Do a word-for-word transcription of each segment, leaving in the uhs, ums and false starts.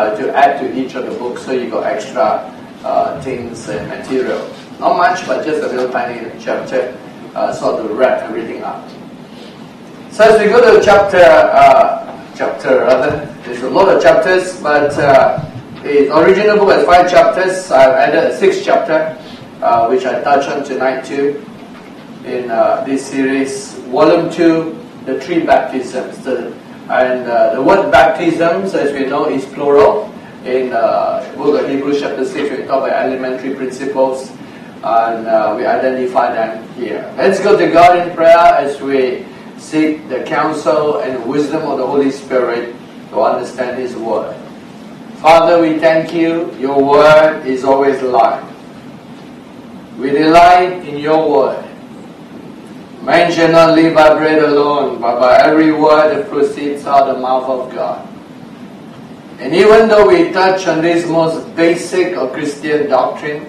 uh, to add to each of the books, so you got extra uh, things and material. Not much, but just a little tiny chapter, uh, sort of wrap everything up. So as we go to chapter, uh, chapter rather, there's a lot of chapters, but uh, the original book has five chapters. I've added a sixth chapter, uh, which I touch on tonight too, in uh, this series, Volume two, the three baptisms. The, and uh, the word baptisms, as we know, is plural. In uh, the book of Hebrews chapter six, we talk about elementary principles, and uh, we identify them here. Let's go to God in prayer as we seek the counsel and wisdom of the Holy Spirit to understand His Word. Father, we thank you. Your Word is always alive. We delight in your Word. Man shall not live by bread alone, but by every word that proceeds out of the mouth of God. And even though we touch on this most basic of Christian doctrine,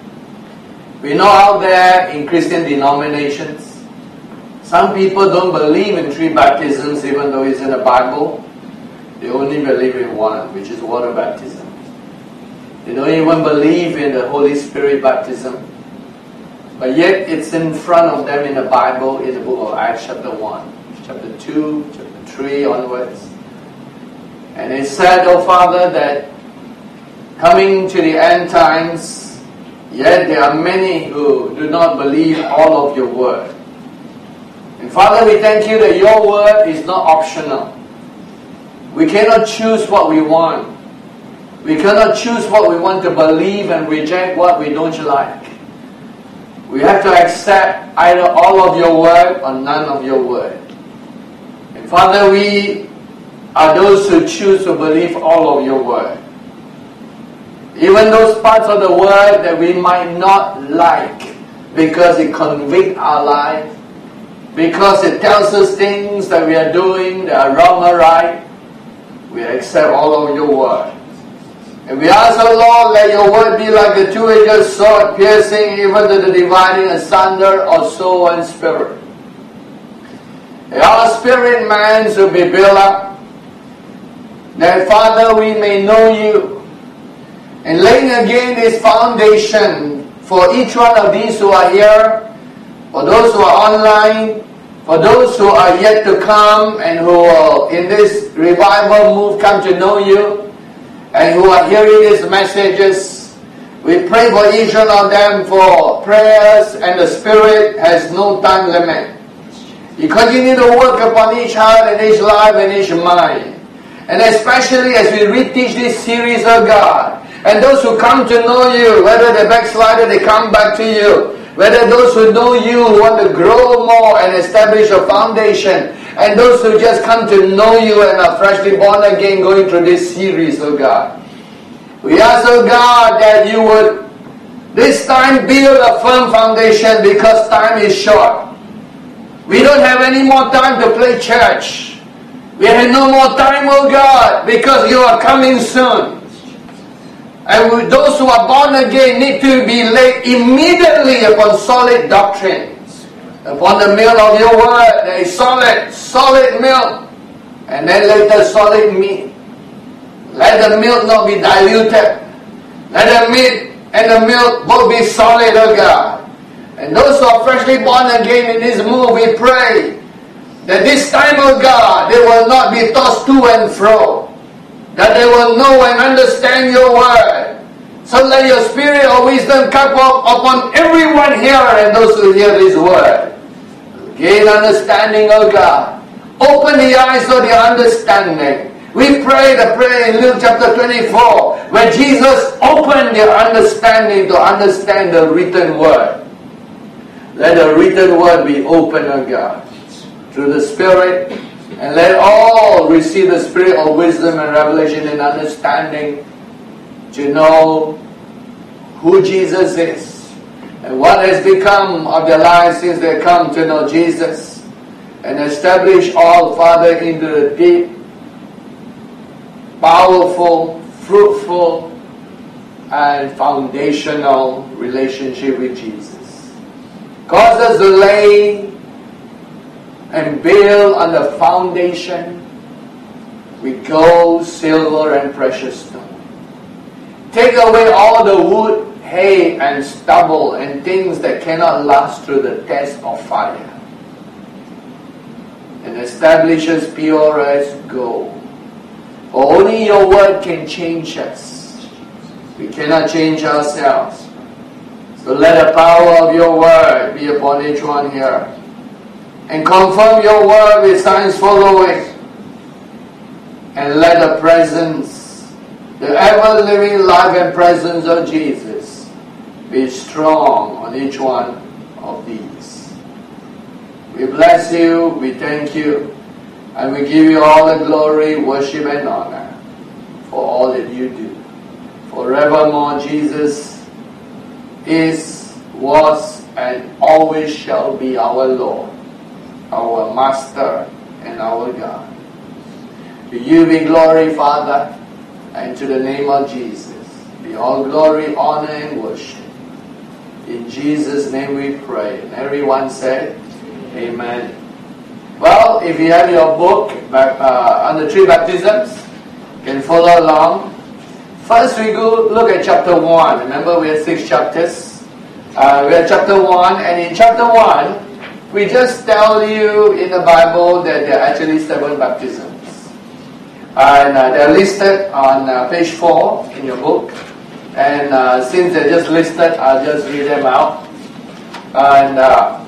we know out there in Christian denominations, some people don't believe in three baptisms even though it's in the Bible. They only believe in one, which is water baptism. They don't even believe in the Holy Spirit baptism. But yet it's in front of them in the Bible, in the book of Acts chapter one, chapter two, chapter three onwards. And it said, oh Father, that coming to the end times, yet there are many who do not believe all of your word. And Father, we thank you that your word is not optional. We cannot choose what we want. We cannot choose what we want to believe and reject what we don't like. We have to accept either all of your word or none of your word. And Father, we are those who choose to believe all of your word. Even those parts of the word that we might not like because it convicts our life, because it tells us things that we are doing that are wrong or right, we accept all of your word. And we ask, O Lord, let your word be like a two-edged sword, piercing even to the dividing asunder of soul and spirit. And our spirit man should be built up, that, Father, we may know you. And laying again this foundation for each one of these who are here, for those who are online, for those who are yet to come and who will, in this revival move, come to know you, and who are hearing these messages, we pray for each one of them for prayers, and the Spirit has no time limit. You continue to work upon each heart and each life and each mind. And especially as we reteach this series of God, and those who come to know you, whether they're backslider, they come back to you. Whether those who know you want to grow more and establish a foundation, and those who just come to know you and are freshly born again going through this series, oh God. We ask, oh God, that you would this time build a firm foundation, because time is short. We don't have any more time to play church. We have no more time, oh God, because you are coming soon. And we, those who are born again need to be laid immediately upon solid doctrines, upon the milk of your word. There is solid, solid milk, and then later solid meat. Let the milk not be diluted. Let the meat and the milk both be solid, oh God. And those who are freshly born again in this move, we pray that this time, oh God, they will not be tossed to and fro, that they will know and understand your word. So let your spirit of wisdom come up upon everyone here and those who hear this word. Gain understanding, O God. Open the eyes of the understanding. We pray the prayer in Luke chapter twenty-four, where Jesus opened their understanding to understand the written word. Let the written word be open, O God, through the Spirit. And let all receive the spirit of wisdom and revelation and understanding to know who Jesus is and what has become of their lives since they come to know Jesus, and establish all, Father, into the deep, powerful, fruitful, and foundational relationship with Jesus. Cause us to lay and build on the foundation with gold, silver, and precious stone. Take away all the wood, hay, and stubble, and things that cannot last through the test of fire, and establish us pure as gold. For only your word can change us. We cannot change ourselves. So let the power of your word be upon each one here. And confirm your word with signs following. And let the presence, the ever-living life and presence of Jesus be strong on each one of these. We bless you, we thank you, and we give you all the glory, worship, and honor for all that you do. Forevermore, Jesus is, was, and always shall be our Lord, our Master, and our God. To you be glory, Father, and to the name of Jesus be all glory, honor, and worship. In Jesus' name we pray. And everyone said, Amen. Well, if you have your book uh, on the three baptisms, you can follow along. First we go look at chapter one. Remember we have six chapters. Uh, we have chapter one, and in chapter one, we just tell you in the Bible that there are actually seven baptisms. And uh, they're listed on uh, page four in your book. And uh, since they're just listed, I'll just read them out. And uh,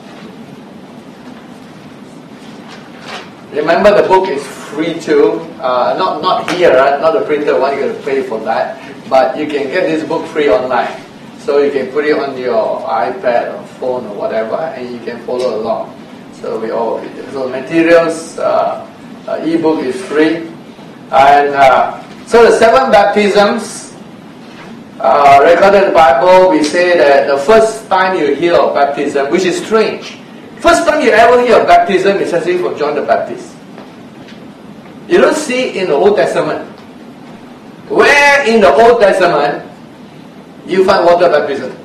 remember, the book is free too. Uh, not not here, right? Not the printed one. You're going to pay for that. But you can get this book free online. So you can put it on your iPad or phone or whatever, and you can follow along. So we all so materials uh, uh, ebook is free. And uh, so the seven baptisms uh, recorded in the Bible, we say that the first time you hear of baptism, which is strange, first time you ever hear of baptism is actually from John the Baptist. You don't see it in the Old Testament. Where in the Old Testament you find water baptism?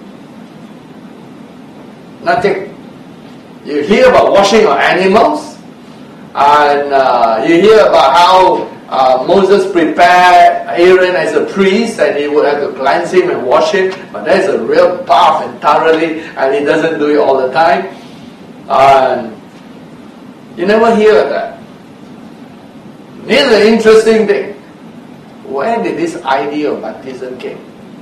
Nothing. You hear about washing of animals, and uh, you hear about how Uh, Moses prepared Aaron as a priest, and he would have to cleanse him and wash him, but that's a real bath and thoroughly, and he doesn't do it all the time. And you never hear of that. Here's the interesting thing. Where did this idea of baptism came?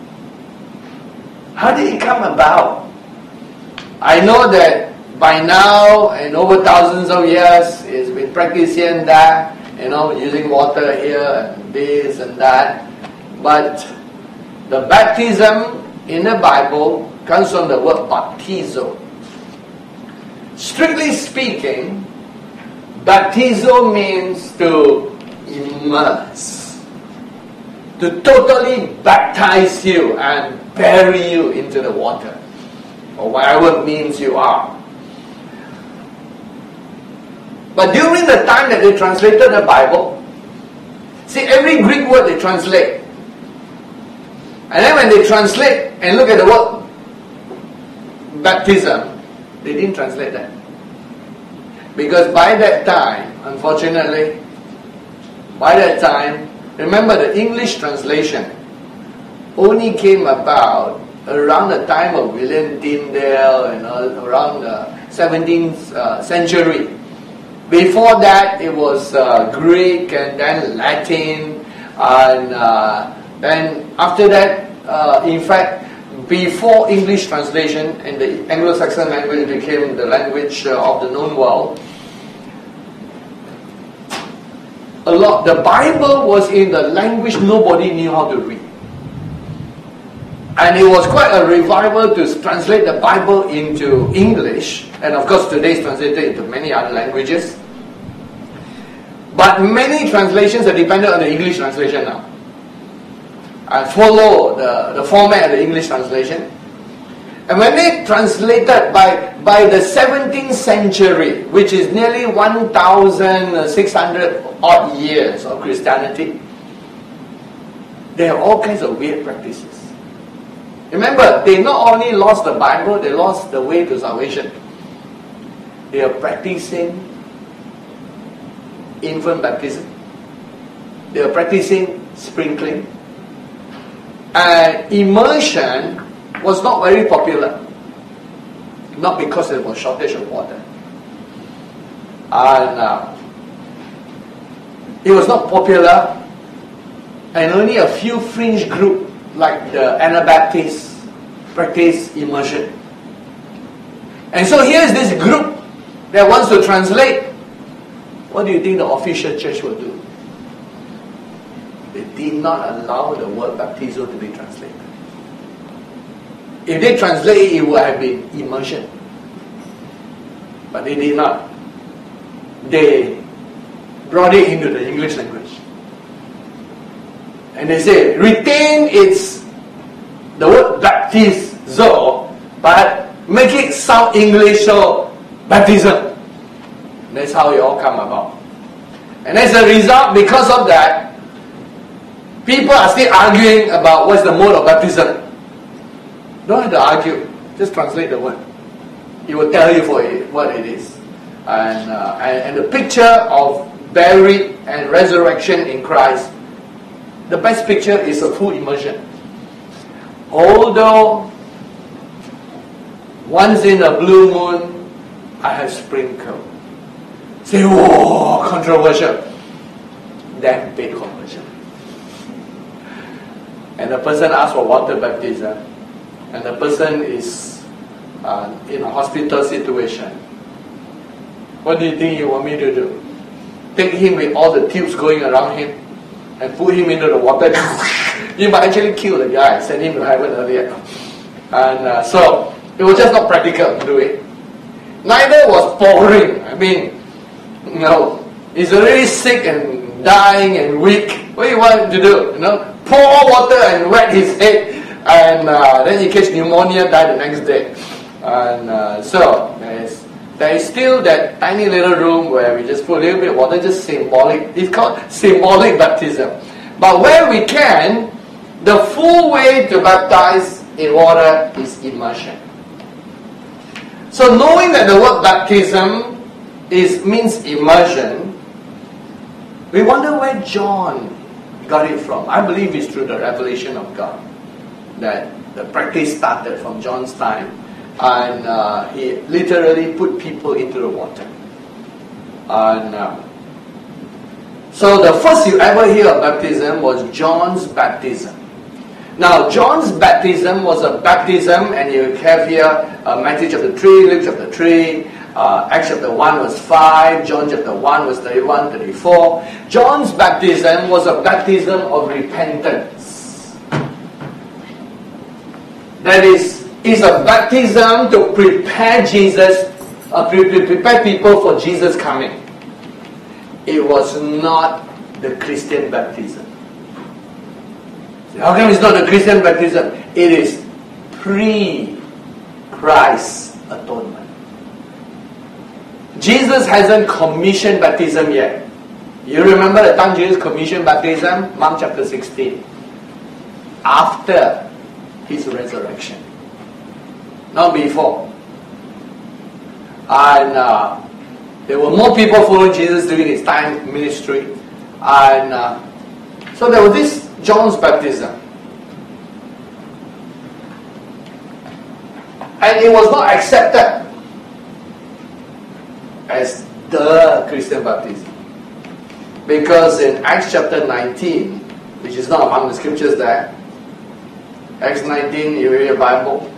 How did it come about? I know that by now, and over thousands of years, it's been practiced here and that, you know, using water here and this and that. But the baptism in the Bible comes from the word baptizo. Strictly speaking, baptizo means to immerse, to totally baptize you and bury you into the water, or whatever means you are. But during the time that they translated the Bible, see, every Greek word they translate. And then when they translate and look at the word baptism, they didn't translate that. Because by that time, unfortunately, by that time, remember the English translation only came about around the time of William Tyndale and uh, around the seventeenth uh, century. Before that, it was uh, Greek and then Latin, and uh, then after that, uh, in fact, before English translation and the Anglo-Saxon language became the language uh, of the known world, a lot. The Bible was in the language nobody knew how to read, and it was quite a revival to translate the Bible into English. And of course, today it's translated into many other languages. But many translations are dependent on the English translation now. And follow the, the format of the English translation. And when they translated by, by the seventeenth century, which is nearly one thousand six hundred odd years of Christianity, there are all kinds of weird practices. Remember, they not only lost the Bible, they lost the way to salvation. They are practicing infant baptism. they were practicing sprinkling. And immersion was not very popular. Not because there was shortage of water. And uh, it was not popular, and only a few fringe group like the Anabaptists practice immersion. And so here's this group that wants to translate. What do you think the official church will do? They did not allow the word baptizo to be translated. If they translate it, it would have been immersion. But they did not. They brought it into the English language. And they say, retain its, the word baptizo, but make it sound English, so baptism. That's how it all come about. And as a result, because of that, people are still arguing about what's the mode of baptism. Don't have to argue. Just translate the word. It will tell you for it, what it is. And, uh, and, and the picture of buried and resurrection in Christ, the best picture is a full immersion. Although once in a blue moon, I have sprinkled. Say, whoa, controversial. Then big conversion. And the person asks for water baptism. And the person is uh, in a hospital situation. What do you think you want me to do? Take him with all the tubes going around him and put him into the water? You might actually kill the guy, send him to heaven earlier. And uh, so, it was just not practical to do it. Neither was pouring. I mean, no. He's already sick and dying and weak. What do you want him to do? You know, pour water and wet his head. And uh, then he catch pneumonia, die the next day. And uh, so, there is, there is still that tiny little room where we just put a little bit of water, just symbolic. It's called symbolic baptism. But where we can, the full way to baptize in water is immersion. So knowing that the word baptism is means immersion, we wonder where John got it from. I believe it's through the revelation of God that the practice started from John's time, and uh, he literally put people into the water. And uh, so the first you ever hear of baptism was John's baptism. Now, John's baptism was a baptism, and you have here uh, Matthew chapter three, Luke chapter three, uh, Acts chapter one was five, John chapter one was thirty-one, thirty-four. John's baptism was a baptism of repentance. That is, is a baptism to prepare Jesus, uh, prepare people for Jesus coming. It was not the Christian baptism. How come it's not the Christian baptism? It is pre-Christ atonement. Jesus hasn't commissioned baptism yet. You remember the time Jesus commissioned baptism? Mark chapter sixteen. After his resurrection. Not before. And uh, there were more people following Jesus during his time ministry. And uh, so there was this John's baptism. And it was not accepted as the Christian baptism. Because in Acts chapter nineteen, which is not among the scriptures there, Acts nineteen, you read your Bible.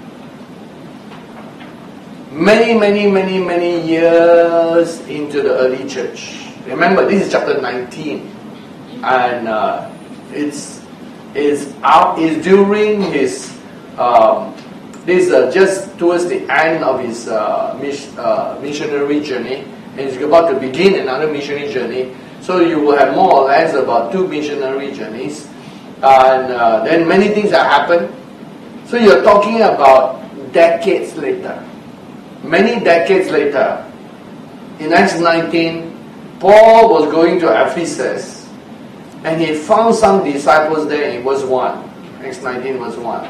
Many, many, many, many years into the early church. Remember, this is chapter nineteen. And uh, it's, it's, out, it's during his, um, this uh, just towards the end of his uh, mis- uh, missionary journey. And he's about to begin another missionary journey. So you will have more or less about two missionary journeys. And uh, then many things that happen. So you're talking about decades later. Many decades later, in Acts nineteen, Paul was going to Ephesus, and he found some disciples there in verse one. Acts nineteen verse one.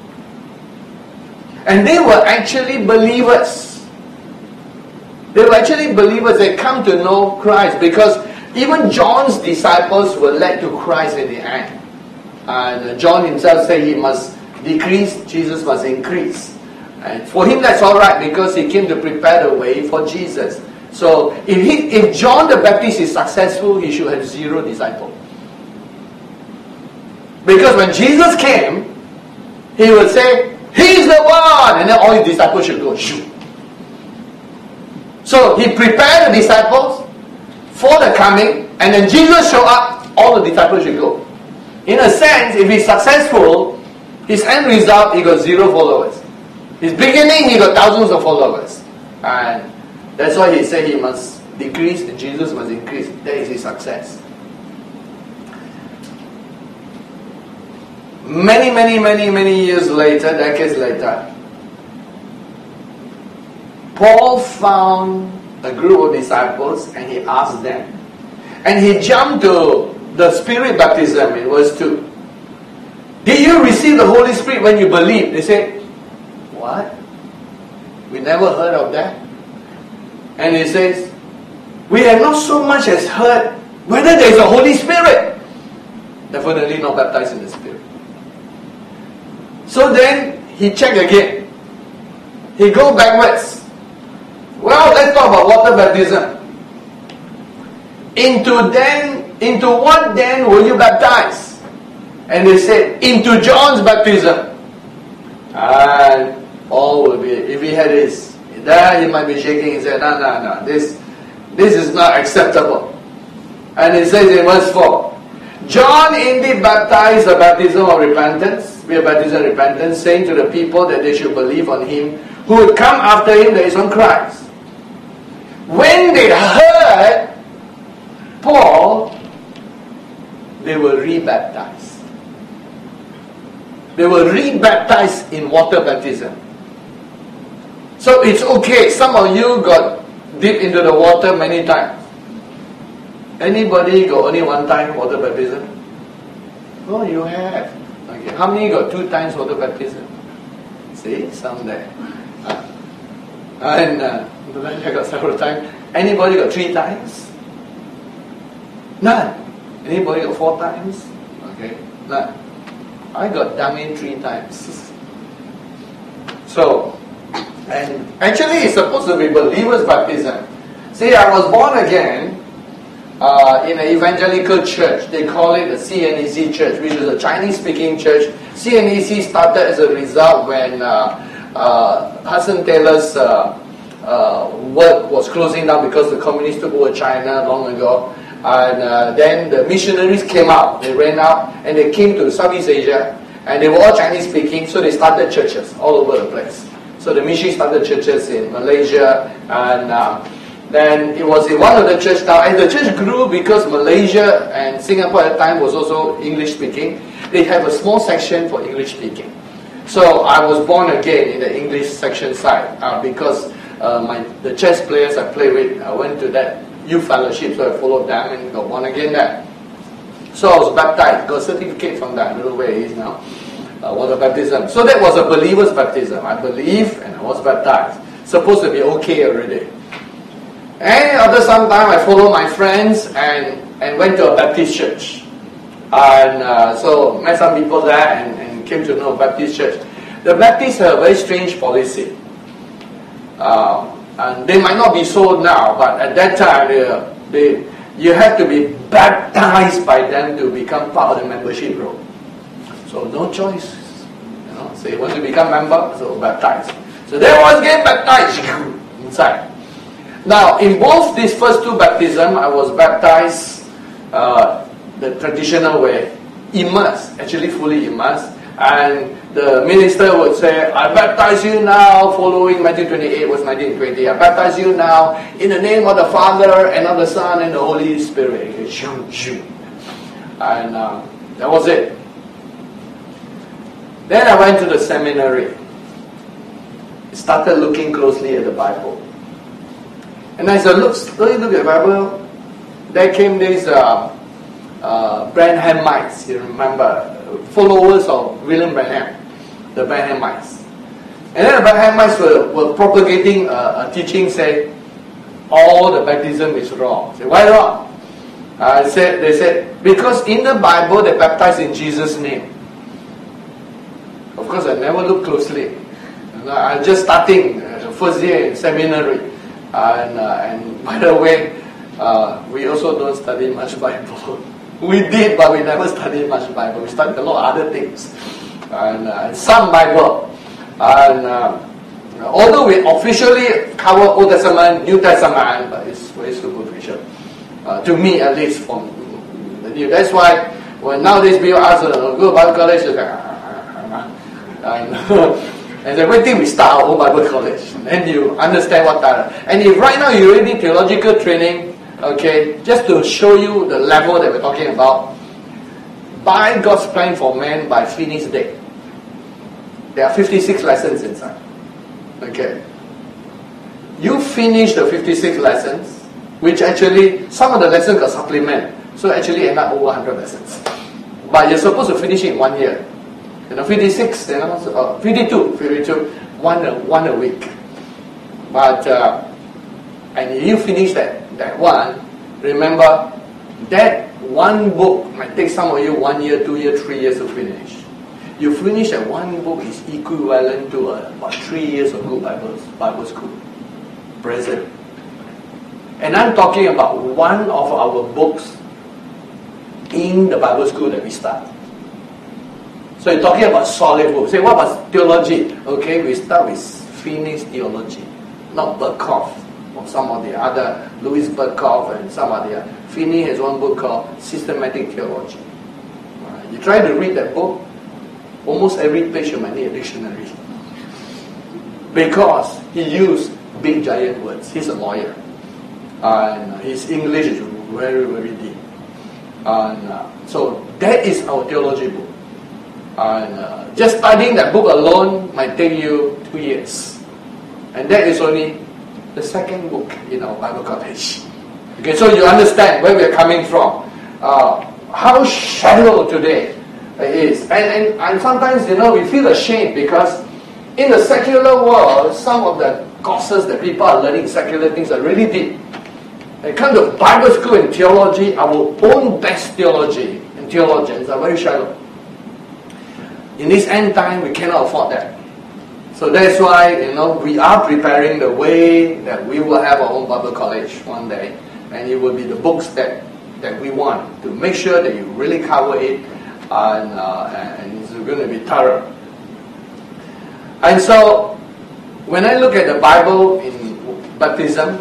And they were actually believers. They were actually believers. They come to know Christ because Even John's disciples were led to Christ in the end. And John himself said he must decrease, Jesus must increase. And for him that's alright, because he came to prepare the way for Jesus. So if, he, if John the Baptist is successful, he should have zero disciples. Because when Jesus came, he would say, he's the one! And then all his disciples should go, shoot. So he prepared the disciples for the coming, and then Jesus showed up, all the disciples should go. In a sense, if he's successful, his end result, he got zero followers. His beginning, he got thousands of followers. And that's why he said he must decrease and Jesus must increase. That is his success. Many, many, many, many years later, decades later, Paul found a group of disciples and he asked them. And he jumped to the Spirit baptism in verse two. Did you receive the Holy Spirit when you believed? They said, what? We never heard of that. And he says, we have not so much as heard whether there is a Holy Spirit. Definitely not baptized in the Spirit. So then he checked again. He go backwards. Well, let's talk about water baptism. Into then, into what then were you baptized? And they said, into John's baptism. And Paul will be, if he had his, there he might be shaking his head, no, no, no, this, this is not acceptable. And he says in verse four, John indeed baptized the baptism of repentance, we are baptized in repentance, saying to the people that they should believe on him who would come after him, that is on Christ. When they heard Paul, they were rebaptized. They were rebaptized in water baptism. So it's okay. Some of you got dipped into the water many times. Anybody got only one time water baptism? Oh, you have. Okay. How many got two times water baptism? See, some there. Uh, and uh, I got several times. Anybody got three times? None. Anybody got four times? Okay, none. I got dummy three times. So, and actually it's supposed to be believer's baptism. See, I was born again uh, in an evangelical church. They call it the C N E C church, which is a Chinese-speaking church. C N E C started as a result when uh, uh, Hudson Taylor's uh, uh, work was closing down because the communists took over China long ago. And uh, then the missionaries came out. They ran out and they came to Southeast Asia. And they were all Chinese-speaking, so they started churches all over the place. So the mission started churches in Malaysia, and uh, then it was in one of the church towns. And the church grew because Malaysia and Singapore at the time was also English-speaking. They have a small section for English-speaking. So I was born again in the English section side uh, because uh, my the chess players I played with, I went to that youth fellowship, so I followed them and got born again there. So I was baptized, got a certificate from that, I don't know where it is now. Uh, water baptism. So that was a believer's baptism. I believed and I was baptized. Supposed to be okay already. And after some time I followed my friends and, and went to a Baptist church. And uh, so met some people there and, and came to know a Baptist church. The Baptists have a very strange policy. Uh, and they might not be so now, but at that time they, they you have to be baptized by them to become part of the membership roll. So no choice. You know, so you want to become member, so baptized. So they was getting baptized inside. Now in both these first two baptisms, I was baptized uh, the traditional way, immersed, actually fully immersed. And the minister would say, I baptize you now, following Matthew twenty-eight was nineteen twenty. I baptize you now in the name of the Father and of the Son and the Holy Spirit. And uh, that was it. Then I went to the seminary. Started looking closely at the Bible. And as I looked, look at the Bible, there came these uh, uh, Branhamites, you remember, followers of William Branham, the Branhamites. And then the Branhamites were, were propagating a, a teaching saying, all the baptism is wrong. Say, why wrong? I said, they said, because in the Bible they baptize in Jesus' name. Of course, I never looked closely. I'm just starting uh, first year in seminary, and uh, and by the way, uh, we also don't study much Bible. We did, but we never studied much Bible. We studied a lot of other things, and uh, some Bible. And uh, although we officially cover Old Testament, New Testament, but it's very superficial. Uh, to me, at least, from the New. That's why when nowadays people ask, uh, go to Bible college, it's like, ah, and, and the waiting we start our own Bible college, and you understand what that is. And if right now you already need theological training, okay, just to show you the level that we're talking about, by God's plan for man by Finney's Day, there are fifty-six lessons inside. Okay, you finish the fifty-six lessons, which actually some of the lessons got supplement, so actually end up over one hundred lessons. But you're supposed to finish it in one year. You know, fifty-six, you know, uh, fifty-two, fifty-two, one a, one a week. But, uh, and you finish that, that one, remember, that one book might take some of you one year, two years, three years to finish. You finish that one book is equivalent to uh, about three years of good Bible, Bible school. Present. And I'm talking about one of our books in the Bible school that we start. So you're talking about solid books. Say, what about theology? Okay, we start with Finney's theology, not Berkhoff or some of the other, Louis Berkhoff and some of the other. Finney has one book called Systematic Theology. Right. You try to read that book, almost every page you might need a dictionary. Because he used big giant words. He's a lawyer. And his English is very, very deep. And uh, so that is our theology book. And uh, just studying that book alone might take you two years. And that is only the second book in our Bible college. Okay, so you understand where we're coming from. Uh, how shallow today it is. And, and, and sometimes, you know, we feel ashamed because in the secular world, some of the courses that people are learning secular things are really deep. When it comes to Bible school and theology, our own best theology and theologians are very shallow. In this end time, we cannot afford that. So that's why, you know, we are preparing the way that we will have our own Bible college one day. And it will be the books that, that we want to make sure that you really cover it, and, uh, and it's going to be thorough. And so, when I look at the Bible in baptism,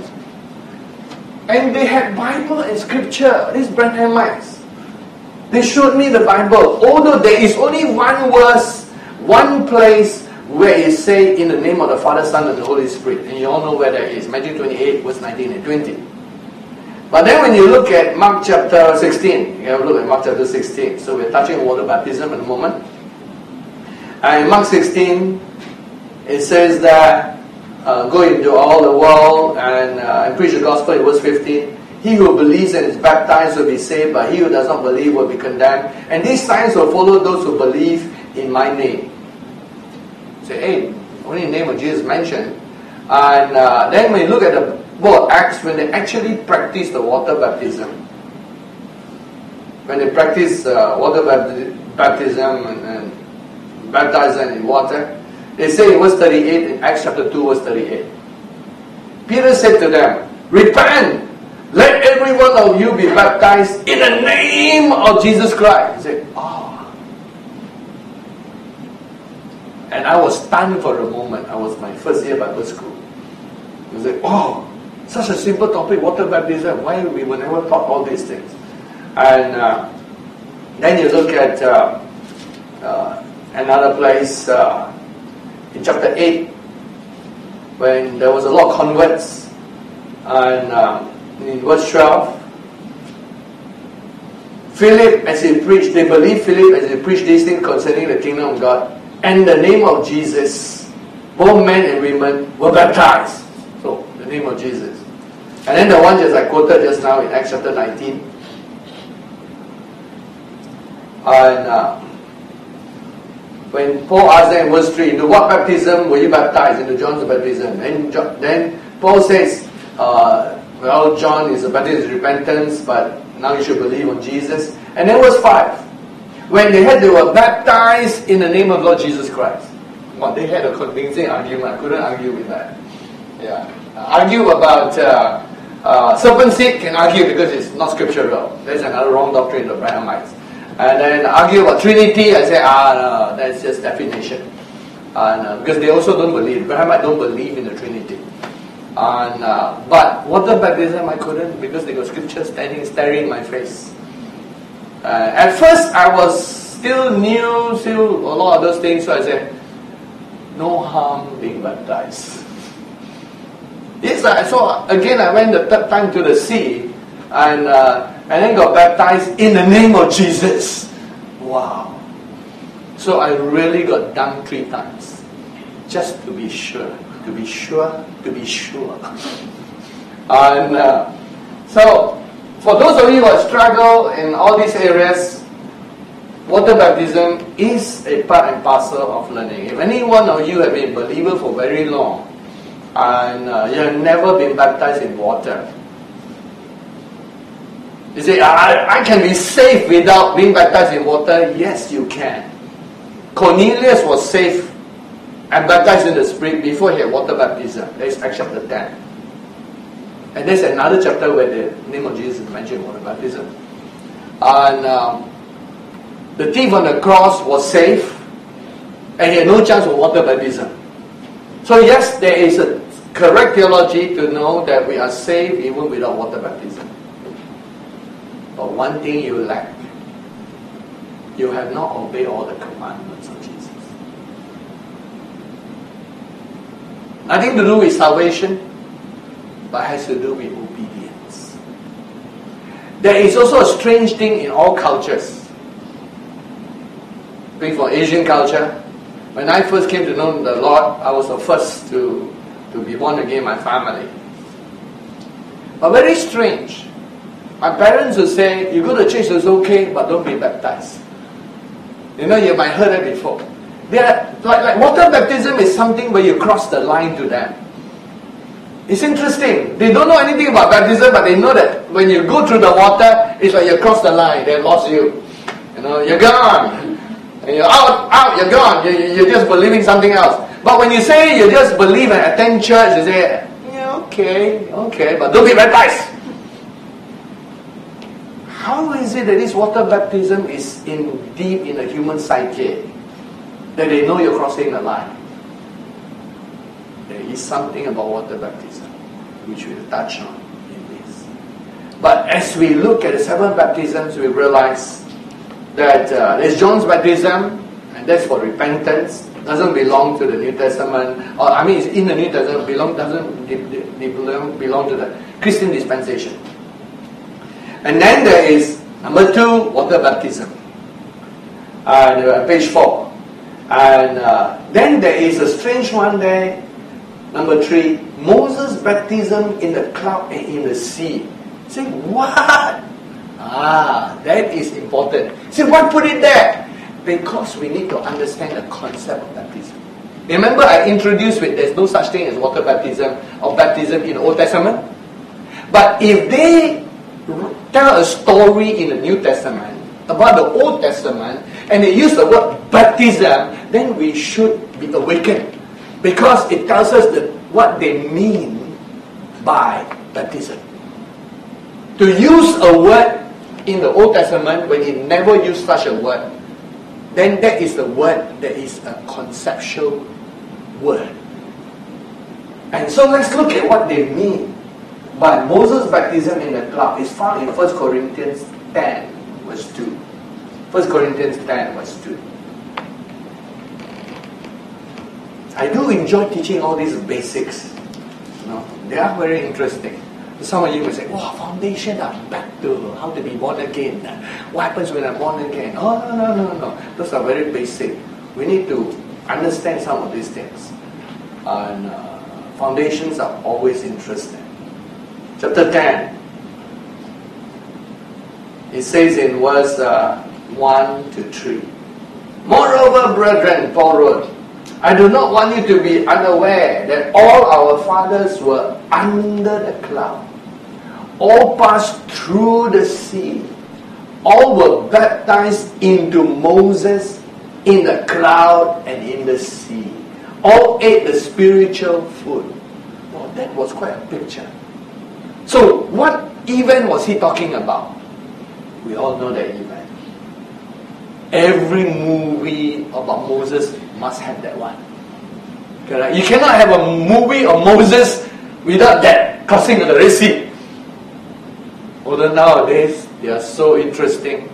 and they had Bible and Scripture, these Branhamites, they showed me the Bible, although there is only one verse, one place where it says in the name of the Father, Son, and the Holy Spirit. And you all know where that is, Matthew twenty-eight, verse nineteen and twenty. But then when you look at Mark chapter sixteen, you have a look at Mark chapter sixteen. So we're touching water baptism in a moment. And in Mark sixteen, it says that uh, go into all the world and, uh, and preach the gospel in verse fifteen. He who believes and is baptized will be saved, but he who does not believe will be condemned. And these signs will follow those who believe in my name. Say, hey, only the name of Jesus mentioned. And uh, then when you look at the book of Acts, when they actually practice the water baptism, when they practice uh, water baptism and, and baptize them in water, they say in verse thirty-eight, in Acts chapter two, verse thirty-eight, Peter said to them, repent! Let every one of you be baptized in the name of Jesus Christ. He said, oh. And I was stunned for a moment. I was my first year Bible school. I said, oh, such a simple topic, water baptism. Why we were never taught all these things? And uh, then you look at uh, uh, another place uh, in chapter eight, when there was a lot of converts. And um, in verse twelve, Philip, as he preached, they believed Philip as he preached these things concerning the kingdom of God, and the name of Jesus, both men and women were baptized. So, the name of Jesus. And then the one just I quoted just now in Acts chapter nineteen. And uh, when Paul asked them in verse three, into what baptism were you baptized? Into John's baptism. And then Paul says, uh, well, John is a baptism of repentance, but now you should believe on Jesus. And then verse five, when they had, they were baptized in the name of Lord Jesus Christ. Well, they had a convincing argument. I couldn't argue with that. Yeah, argue about uh, uh, serpent seed can argue because it's not scriptural. There's another wrong doctrine of the Brahmites. And then argue about Trinity. I say, ah, no, that's just definition. And uh, because they also don't believe, Brahmites don't believe in the Trinity. And uh, but water baptism I couldn't because they got scripture standing staring in my face. Uh, at first I was still new, still a lot of those things. So I said, no harm being baptized. Yes, so again I went the third time to the sea, and uh, and then got baptized in the name of Jesus. Wow! So I really got dunked three times, just to be sure, to be sure, to be sure. And uh, so, for those of you who have struggled in all these areas, water baptism is a part and parcel of learning. If any one of you have been a believer for very long, and uh, you have never been baptized in water, you say, I, I can be saved without being baptized in water. Yes, you can. Cornelius was saved and baptized in the Spirit before he had water baptism. That is Acts chapter ten. And there's another chapter where the name of Jesus is mentioned, water baptism. And um, the thief on the cross was saved, and he had no chance of water baptism. So yes, there is a correct theology to know that we are saved even without water baptism. But one thing you lack, you have not obeyed all the commandments of Jesus. Nothing to do with salvation, but has to do with obedience. There is also a strange thing in all cultures. Being from Asian culture, when I first came to know the Lord, I was the first to, to be born again in my family. But very strange. My parents would say, you go to church, it's okay, but don't be baptized. You know, you might have heard it before. They are, like, like water baptism is something where you cross the line to them. It's interesting. They don't know anything about baptism, but they know that when you go through the water, it's like you cross the line. They lost you. You know, you're gone. And you're out, out, you're gone. You, you're just believing something else. But when you say you just believe and attend church, you say, yeah, okay, okay, but don't be baptized. How is it that this water baptism is in deep in the human psyche, that they know you're crossing the line? There is something about water baptism which we'll touch on in this. But as we look at the seven baptisms, we realize that uh, there's John's baptism, and that's for repentance. Doesn't belong to the New Testament, or I mean, it's in the New Testament. Belong doesn't belong belong to the Christian dispensation. And then there is number two, water baptism, and uh, page four. And uh, then there is a strange one there. Number three, Moses' baptism in the cloud and in the sea. Say, what? Ah, that is important. See, why put it there? Because we need to understand the concept of baptism. Remember I introduced with there's no such thing as water baptism or baptism in the Old Testament? But if they tell a story in the New Testament about the Old Testament and they use the word baptism, then we should be awakened. Because it tells us that what they mean by baptism. To use a word in the Old Testament when he never used such a word, then that is the word that is a conceptual word. And so let's look at what they mean by Moses' baptism in the cloud. It's found in First Corinthians ten, verse two. First Corinthians ten, verse two. I do enjoy teaching all these basics. You know, they are very interesting. Some of you will say, wow, foundation, I'm back to how to be born again. What happens when I'm born again? Oh, no, no, no, no. Those are very basic. We need to understand some of these things. And uh, foundations are always interesting. Chapter ten. It says in verse uh, one to three. Moreover, brethren, Paul wrote, I do not want you to be unaware that all our fathers were under the cloud. all passed through the sea. All were baptized into Moses in the cloud and in the sea. All ate the spiritual food. Well, that was quite a picture. So, what event was he talking about? We all know that event. Every movie about Moses must have that one. Correct? You cannot have a movie of Moses without that crossing of the Red Sea. Although nowadays they are so interesting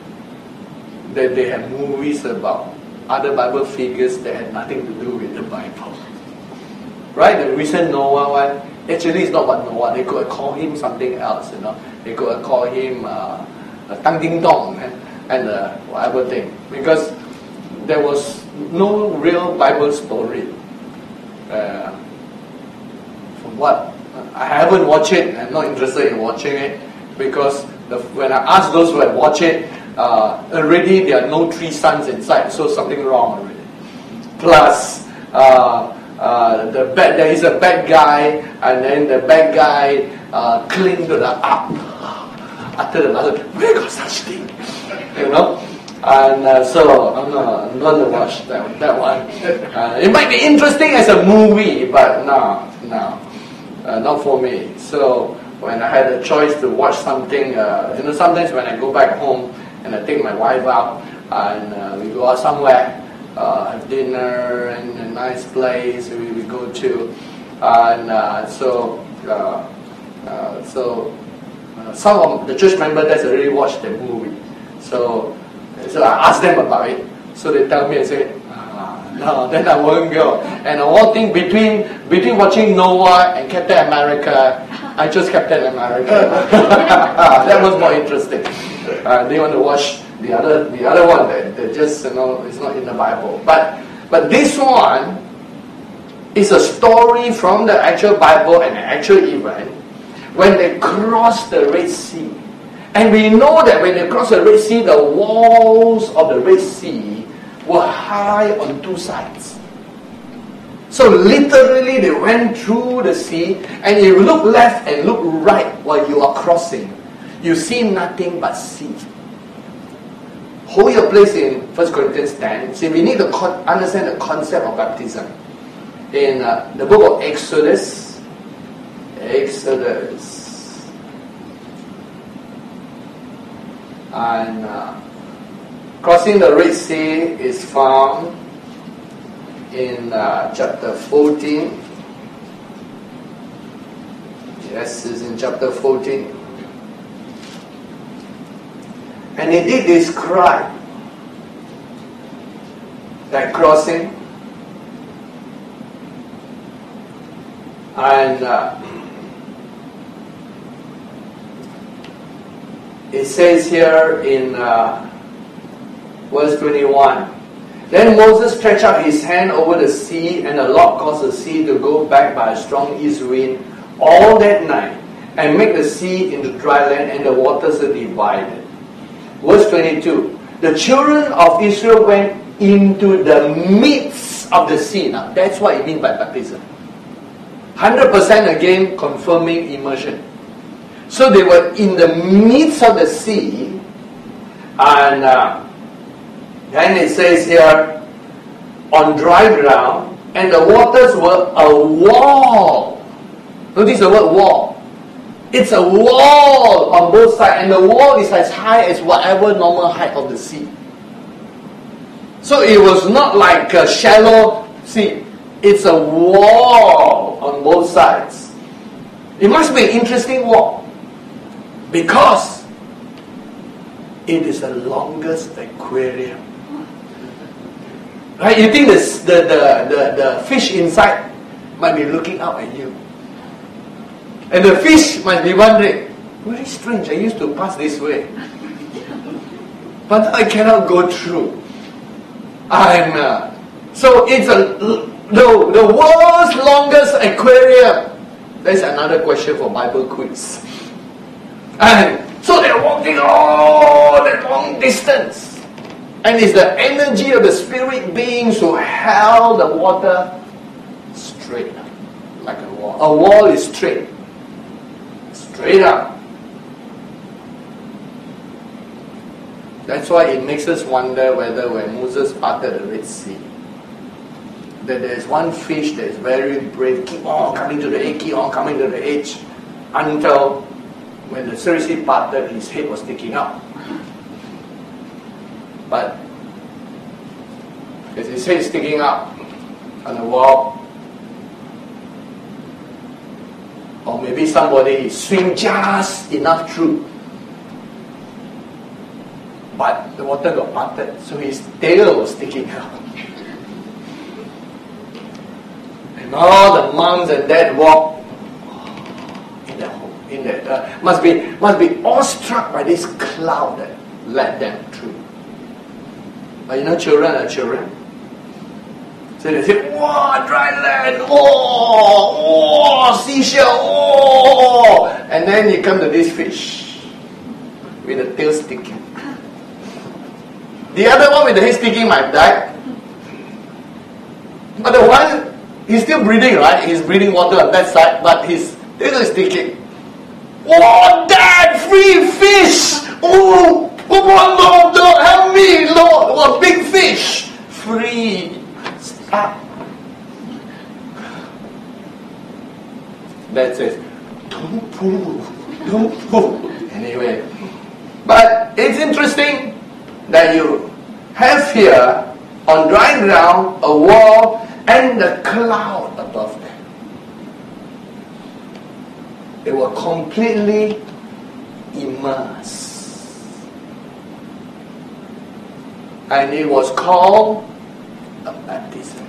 that they have movies about other Bible figures that had nothing to do with the Bible. Right? The recent Noah one, actually it's not about Noah. They could call him something else, you know. They could call him uh, Tang Ding Dong and, and uh, whatever thing. Because there was no real Bible story. Uh, from what? I haven't watched it. I'm not interested in watching it. Because the, when I ask those who have watched it, uh, already there are no three sons inside, so something wrong already. Plus, uh, uh, the bad, there is a bad guy, and then the bad guy uh, cling to the ark. After the mother, where got such thing? You know? And uh, so I'm not, I'm not going to watch that, that one. Uh, it might be interesting as a movie, but no, no, uh, not for me. So when I had a choice to watch something, uh, you know, sometimes when I go back home and I take my wife out and uh, we go out somewhere, uh, have dinner in a nice place we, we go to, and uh, so uh, uh, so uh, some of the church members that's already watched the movie, so so I asked them about it. So they tell me and say, ah, no, then I won't go. And the whole thing between between watching Noah and Captain America, I chose Captain America. That was more interesting. Uh, they want to watch the other the other one that, that just, you know, is not in the Bible. But but this one is a story from the actual Bible and an actual event when they crossed the Red Sea. And we know that when they crossed the Red Sea, the walls of the Red Sea were high on two sides. So literally they went through the sea, and if you look left and look right while you are crossing, you see nothing but sea. Hold your place in First Corinthians ten. See, we need to con- understand the concept of baptism. In uh, the book of Exodus, Exodus, and uh, crossing the Red Sea is found in uh, chapter fourteen. Yes, it's in chapter fourteen. And it did describe that crossing. And uh, it says here in uh, verse twenty-one, then Moses stretched out his hand over the sea, and the Lord caused the sea to go back by a strong east wind all that night, and make the sea into dry land, and the waters are divided. Verse twenty-two, the children of Israel went into the midst of the sea. Now, that's what it means by baptism. one hundred percent again confirming immersion. So they were in the midst of the sea, and uh, then it says here, on dry ground, and the waters were a wall. Notice the word wall. It's a wall on both sides, and the wall is as high as whatever normal height of the sea. So it was not like a shallow sea. It's a wall on both sides. It must be an interesting wall, because it is the longest aquarium. Right? You think this, the, the, the, the fish inside might be looking out at you. And the fish might be wondering, very strange, I used to pass this way, but I cannot go through. And uh, so it's a, the, the world's longest aquarium. That's another question for Bible quiz. And so they're walking all that long distance. And it's the energy of the spirit beings who held the water straight, like a wall. A wall is straight. Straight up. That's why it makes us wonder whether when Moses parted the Red Sea, that there is one fish that is very brave, keep on coming to the edge, keep on coming to the edge, until when the Red Sea parted, his head was sticking out. But as his head sticking out on the wall, or maybe somebody swim just enough through, but the water got parted, so his tail was sticking out. And all the monks and that walk in the in the uh, must be must be awestruck by this cloud that led them through. But you know, children are children. So they say, "Whoa, dry land! Oh, oh, seashell! Oh!" And then you come to this fish with the tail sticking. The other one with the head sticking might die. But the one, he's still breathing, right? He's breathing water on that side, but his tail is sticking. Oh, Dad, free fish! Oh, oh, Lord, Lord, help me, Lord! Oh, big fish! Free! Stop! That says, don't pull, don't pull. Anyway, but it's interesting that you have here on dry ground a wall and the cloud above them. They were completely immersed. And it was called a baptism.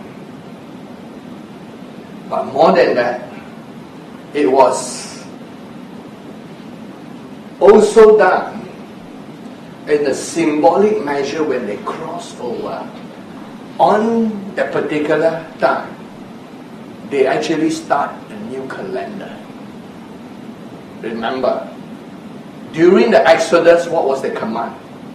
But more than that, it was also done in the symbolic measure when they crossed over. On that particular time, they actually start a new calendar. Remember, during the Exodus, what was the command?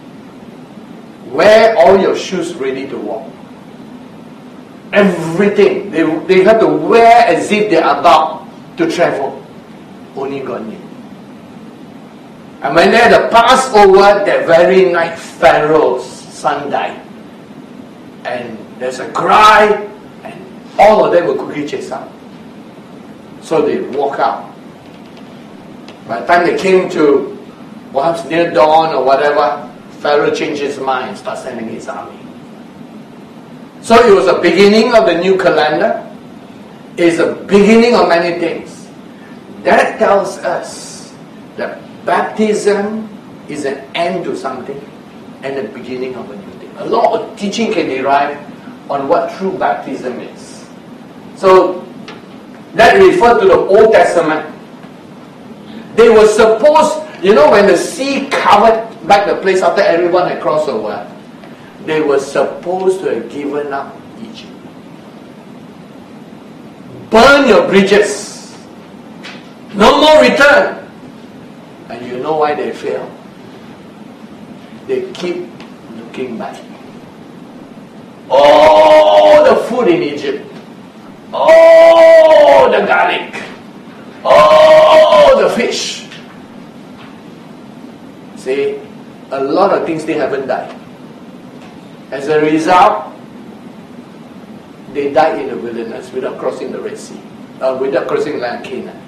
Wear all your shoes ready to walk. Everything. They, they have to wear as if they are about to travel. Only God knew. And when they had the Passover, that very night, Pharaoh's son died. And there's a cry, and all of them will quickly chase out. So they walk out. By the time they came to perhaps near dawn or whatever, Pharaoh changed his mind and started sending his army. So it was a beginning of the new calendar. It's a beginning of many things. That tells us that baptism is an end to something and the beginning of a new thing. A lot of teaching can derive on what true baptism is. So that refers to the Old Testament. They were supposed, you know, when the sea covered back the place after everyone had crossed over, they were supposed to have given up Egypt. Burn your bridges. No more return. And you know why they fail? They keep looking back. Oh, the food in Egypt. Oh, the garlic. Oh, the fish. See, a lot of things they haven't died. As a result, they died in the wilderness without crossing the Red Sea, uh, without crossing land Canaan.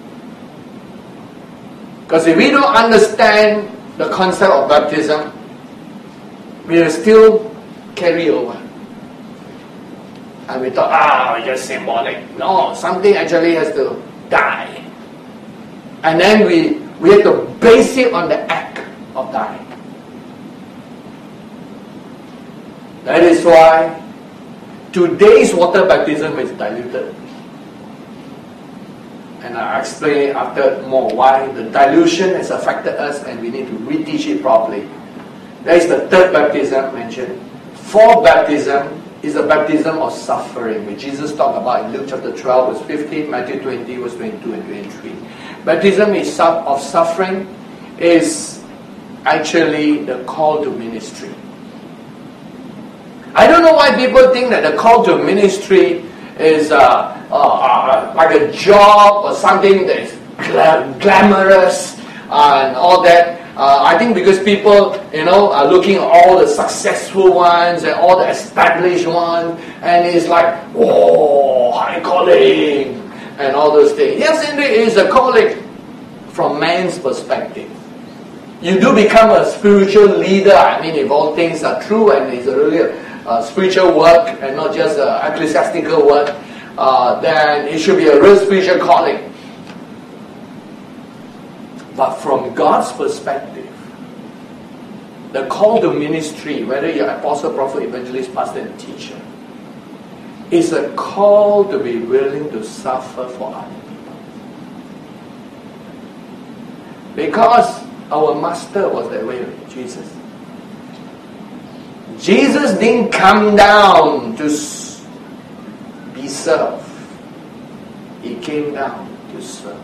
Because if we don't understand the concept of baptism, we will still carry over. And we thought, ah, it's just symbolic. No, something actually has to die. And then we, we have to base it on the act of dying. That is why today's water baptism is diluted. And I'll explain after more why the dilution has affected us and we need to reteach it properly. That is the third baptism mentioned. Fourth baptism is a baptism of suffering, which Jesus talked about in Luke chapter twelve, verse fifteen, Matthew twenty, verse twenty-two and twenty-three. Baptism is of suffering is actually the call to ministry. I don't know why people think that the call to ministry is uh, uh, uh, like a job or something that is gla- glamorous uh, and all that. Uh, I think because people, you know, are looking at all the successful ones and all the established ones, and it's like, whoa, high calling, and all those things. Yes, indeed, it is a calling from man's perspective. You do become a spiritual leader. I mean, if all things are true and it's really a, a spiritual work and not just an ecclesiastical work, uh, then it should be a real spiritual calling. But from God's perspective, the call to ministry, whether you're apostle, prophet, evangelist, pastor, and teacher, is a call to be willing to suffer for other people. Because our master was that way with Jesus. Jesus didn't come down to be served. He came down to serve.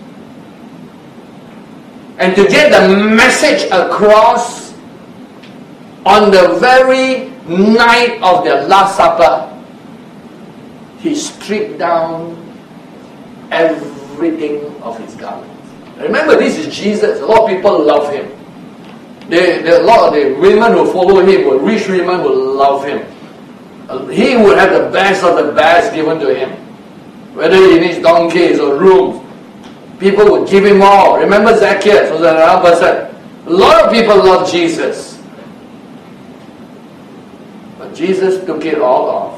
And to get the message across on the very night of the Last Supper, he stripped down everything of his garments. Remember, this is Jesus. A lot of people love him. They, they, a lot of the women who follow him, were rich women who love him. He would have the best of the best given to him. Whether he needs donkeys or rooms, people would give him all. Remember Zacchaeus was another person. A lot of people love Jesus. But Jesus took it all off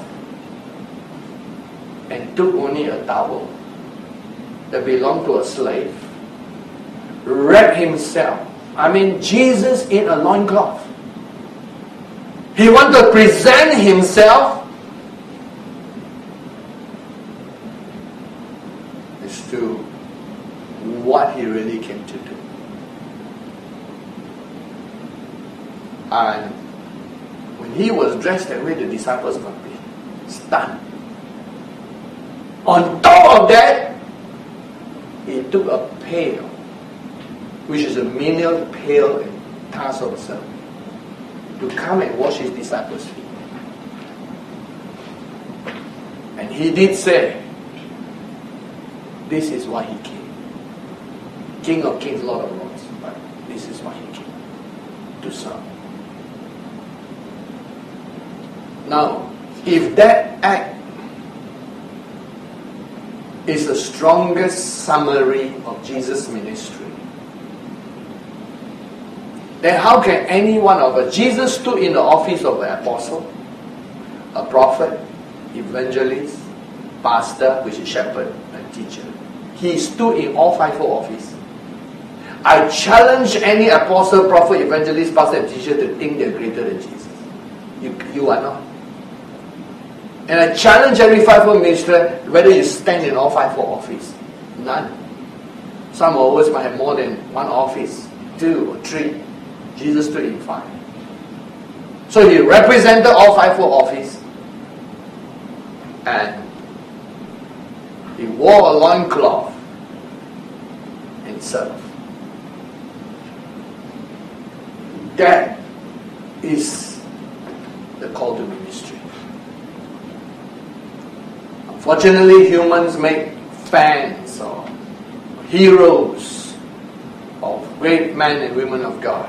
and took only a towel that belonged to a slave, wrapped himself. I mean, Jesus in a loincloth. He wanted to present himself as to what he really came to do. And when he was dressed that way, the disciples got be stunned. On top of that, he took a pail, which is a menial pail and task of himself, to come and wash his disciples' feet. And he did say, this is why he came. King of kings, Lord of lords. But this is why he came. To serve. Now, if that act is the strongest summary of Jesus' ministry, then how can any one of us... Jesus stood in the office of an apostle, a prophet, evangelist, pastor, which is shepherd, and teacher. He stood in all fivefold office. I challenge any apostle, prophet, evangelist, pastor, and teacher to think they're greater than Jesus. You, you are not. And I challenge every fivefold minister, whether you stand in all fivefold office. None. Some of us might have more than one office, two or three. Jesus stood in five. So he represented all fivefold office. And he wore a loincloth and served. That is the call to ministry. Unfortunately, humans make fans or heroes of great men and women of God.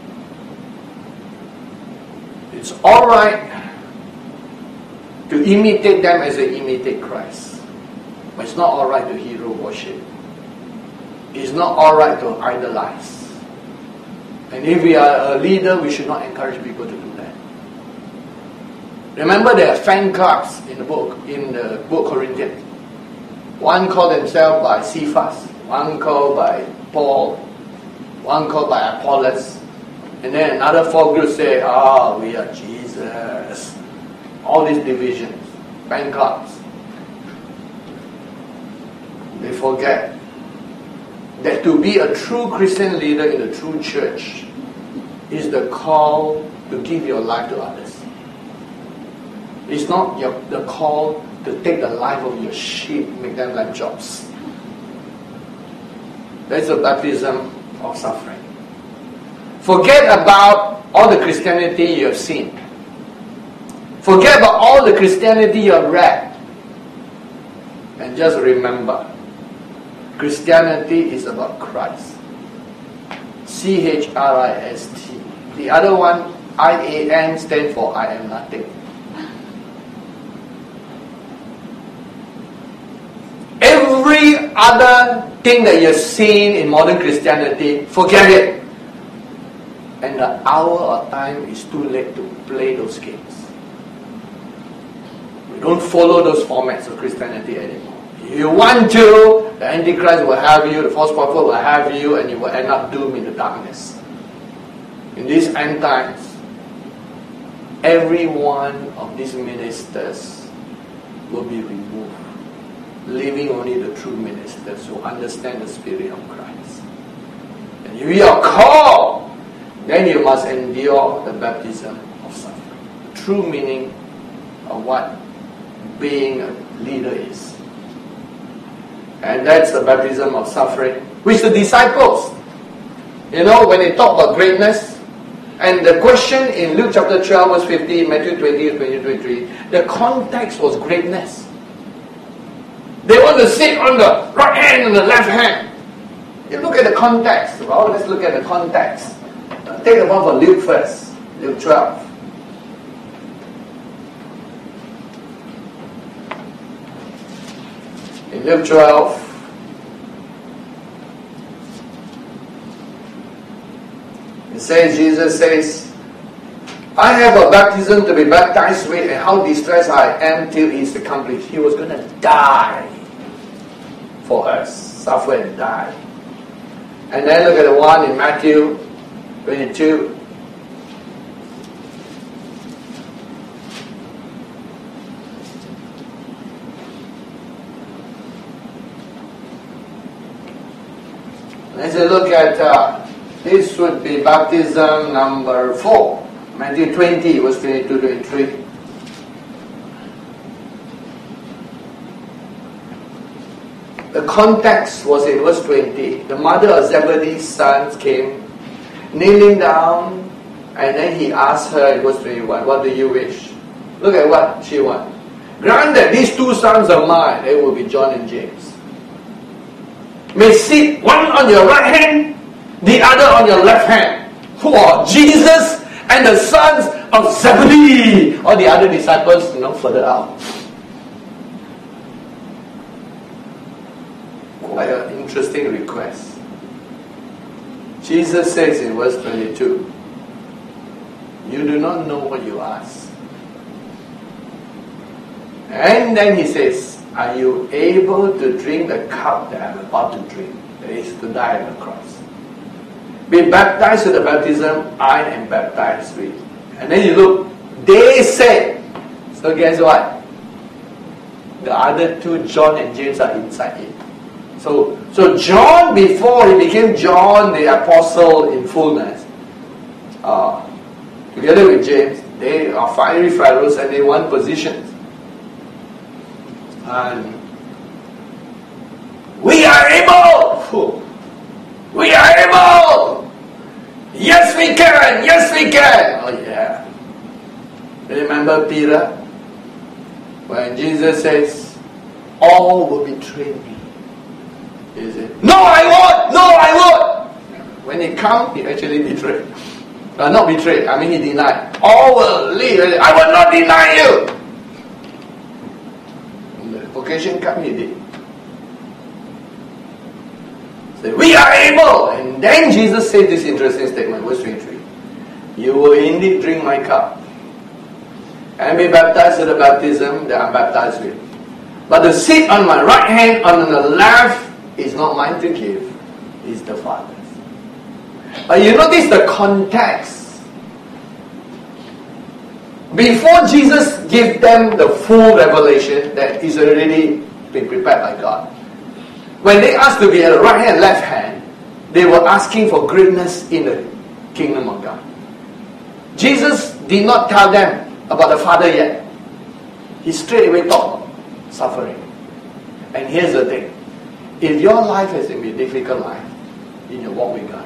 It's alright to imitate them as they imitate Christ. But it's not alright to hero worship. It's not alright to idolize. And if we are a leader, we should not encourage people to do that. Remember, there are fan clubs in the book, in the book Corinthians. One called themselves by Cephas, one called by Paul, one called by Apollos, and then another four groups say, ah, oh, we are Jesus. All these divisions, fan clubs. They forget that to be a true Christian leader in the true church is the call to give your life to others. It's not your, the call to take the life of your sheep, make them like jobs. That's a baptism of suffering. Forget about all the Christianity you have seen. Forget about all the Christianity you have read. And just remember, Christianity is about Christ. C H R I S T. The other one, I A N, stands for I am nothing. Every other thing that you've seen in modern Christianity, forget it. And the hour or time is too late to play those games. We don't follow those formats of Christianity anymore. If you want to, the Antichrist will have you, the false prophet will have you, and you will end up doomed in the darkness. In these end times, every one of these ministers will be removed, leaving only the true ministers who understand the Spirit of Christ. And if you are called, then you must endure the baptism of suffering. The true meaning of what being a leader is. And that's the baptism of suffering, which the disciples, you know, when they talk about greatness, and the question in Luke chapter twelve, verse fifteen, Matthew twenty, twenty, twenty-three, the context was greatness. They want to sit on the right hand and the left hand. You look at the context. Well, let's look at the context. Take the one for Luke first. Luke twelve. In Luke twelve, it says, Jesus says, I have a baptism to be baptized with, and how distressed I am till it is accomplished. He was going to die for us, suffer and die. And then look at the one in Matthew twenty-two. Let's look at, uh, this would be baptism number four. Matthew twenty, verse twenty-two to twenty-three. The context was in verse twenty. The mother of Zebedee's sons came, kneeling down, and then he asked her in verse twenty-one, what do you wish? Look at what she wants. Grant that these two sons of mine, they will be John and James, may sit one on your right hand, the other on your left hand. Who are Jesus and the sons of Zebedee? Or the other disciples, you know, further out. Quite an interesting request. Jesus says in verse twenty-two, you do not know what you ask. And then he says, are you able to drink the cup that I'm about to drink? That is to die on the cross. Be baptized with the baptism I am baptized with. And then you look, they said. So guess what? The other two, John and James, are inside it. So, so John, before he became John the Apostle in fullness, uh, together with James, they are fiery fellows and they want positions. And we are able! We are able! Yes, we can! Yes, we can! Oh, yeah. Remember Peter? When Jesus says, all will betray me. He said, no, I won't! No, I won't! When he come, he actually betrayed. Uh, not betrayed, I mean he denied. All will leave. I will not deny you! When the occasion come, he did. Say, we are able! And then Jesus said this interesting statement, verse twenty-three. You will indeed drink my cup and be baptized with the baptism that I'm baptized with. But the seat on my right hand, on the left, is not mine to give, it's the Father's. But you notice the context. Before Jesus gave them the full revelation that is already been prepared by God, when they asked to be at the right hand, left hand, they were asking for greatness in the kingdom of God. Jesus did not tell them about the Father yet. He straight away talked about suffering. And here's the thing. If your life has been a difficult life in your walk with God,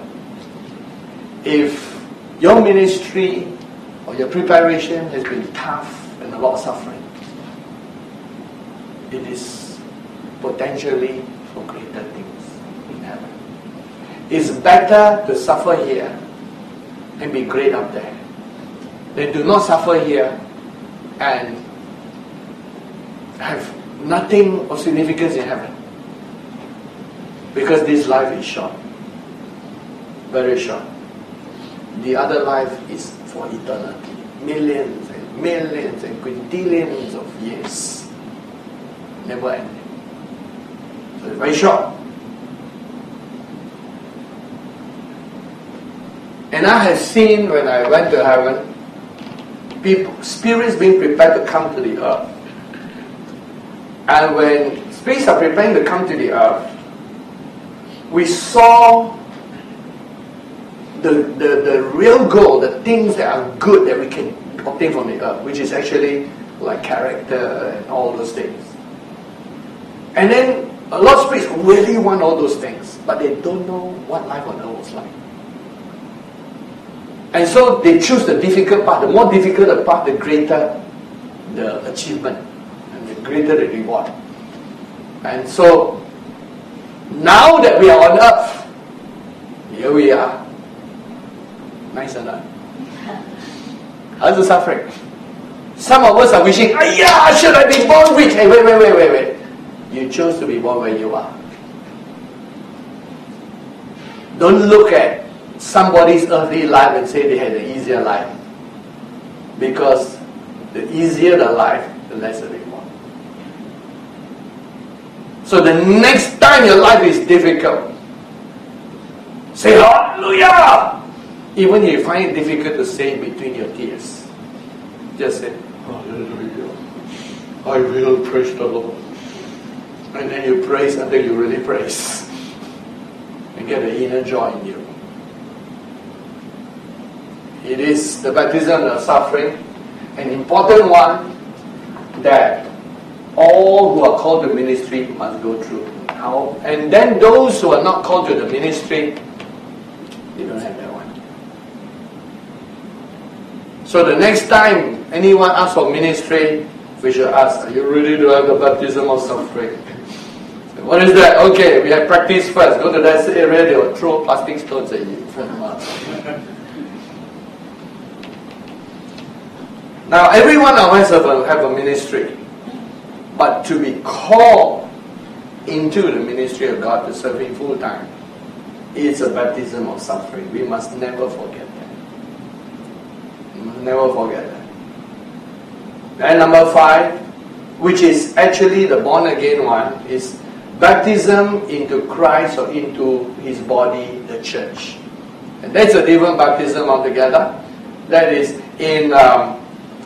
if your ministry or your preparation has been tough and a lot of suffering, it is potentially for greater things in heaven. It's better to suffer here and be great up there than to not suffer here and have nothing of significance in heaven. Because this life is short. Very short. The other life is for eternity. Millions and millions and quintillions of years. Never ending. So it's very short. And I have seen when I went to heaven, people, spirits being prepared to come to the earth. And when spirits are preparing to come to the earth, we saw the, the, the real goal, the things that are good that we can obtain from the earth, which is actually like character and all those things. And then a lot of spirits really want all those things, but they don't know what life on earth was like. And so they choose the difficult part. The more difficult the part, the greater the achievement and the greater the reward. And so now that we are on earth, here we are. Nice or not? How's the suffering? Some of us are wishing, "Ayah, should I be born rich?" Hey, wait, wait, wait, wait, wait. You chose to be born where you are. Don't look at somebody's earthly life and say they had an easier life. Because the easier the life, the less the reward. So the next time your life is difficult, say hallelujah! Even if you find it difficult to say between your tears, just say hallelujah. I will praise the Lord. And then you praise until you really praise. And get an inner joy in you. It is the baptism of suffering, an important one that all who are called to ministry must go through. How? And then those who are not called to the ministry, they don't have that one. So the next time anyone asks for ministry, we should ask, are you ready to have the baptism of suffering? What is that? Okay, we have practice first. Go to that area, they will throw plastic stones at you. Now, every one of us have a, have a ministry. But to be called into the ministry of God to serve Him full time is a baptism of suffering. We must never forget that. We must never forget that. And number five, which is actually the born again one, is baptism into Christ or into His body, the church. And that's a different baptism altogether. That is in um,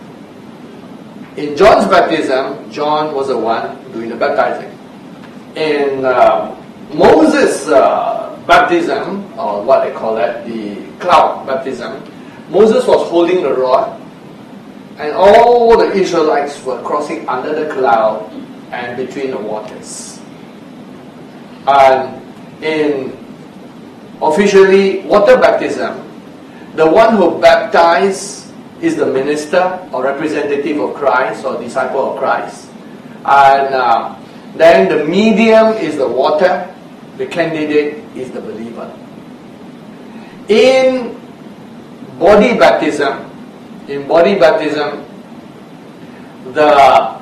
in John's baptism, John was the one doing the baptizing. In uh, Moses' uh, baptism, or what they call that, the cloud baptism, Moses was holding the rod, and all the Israelites were crossing under the cloud and between the waters. And in officially water baptism, the one who baptized is the minister or representative of Christ or disciple of Christ. And uh, then the medium is the water, the candidate is the believer. In body baptism, in body baptism, the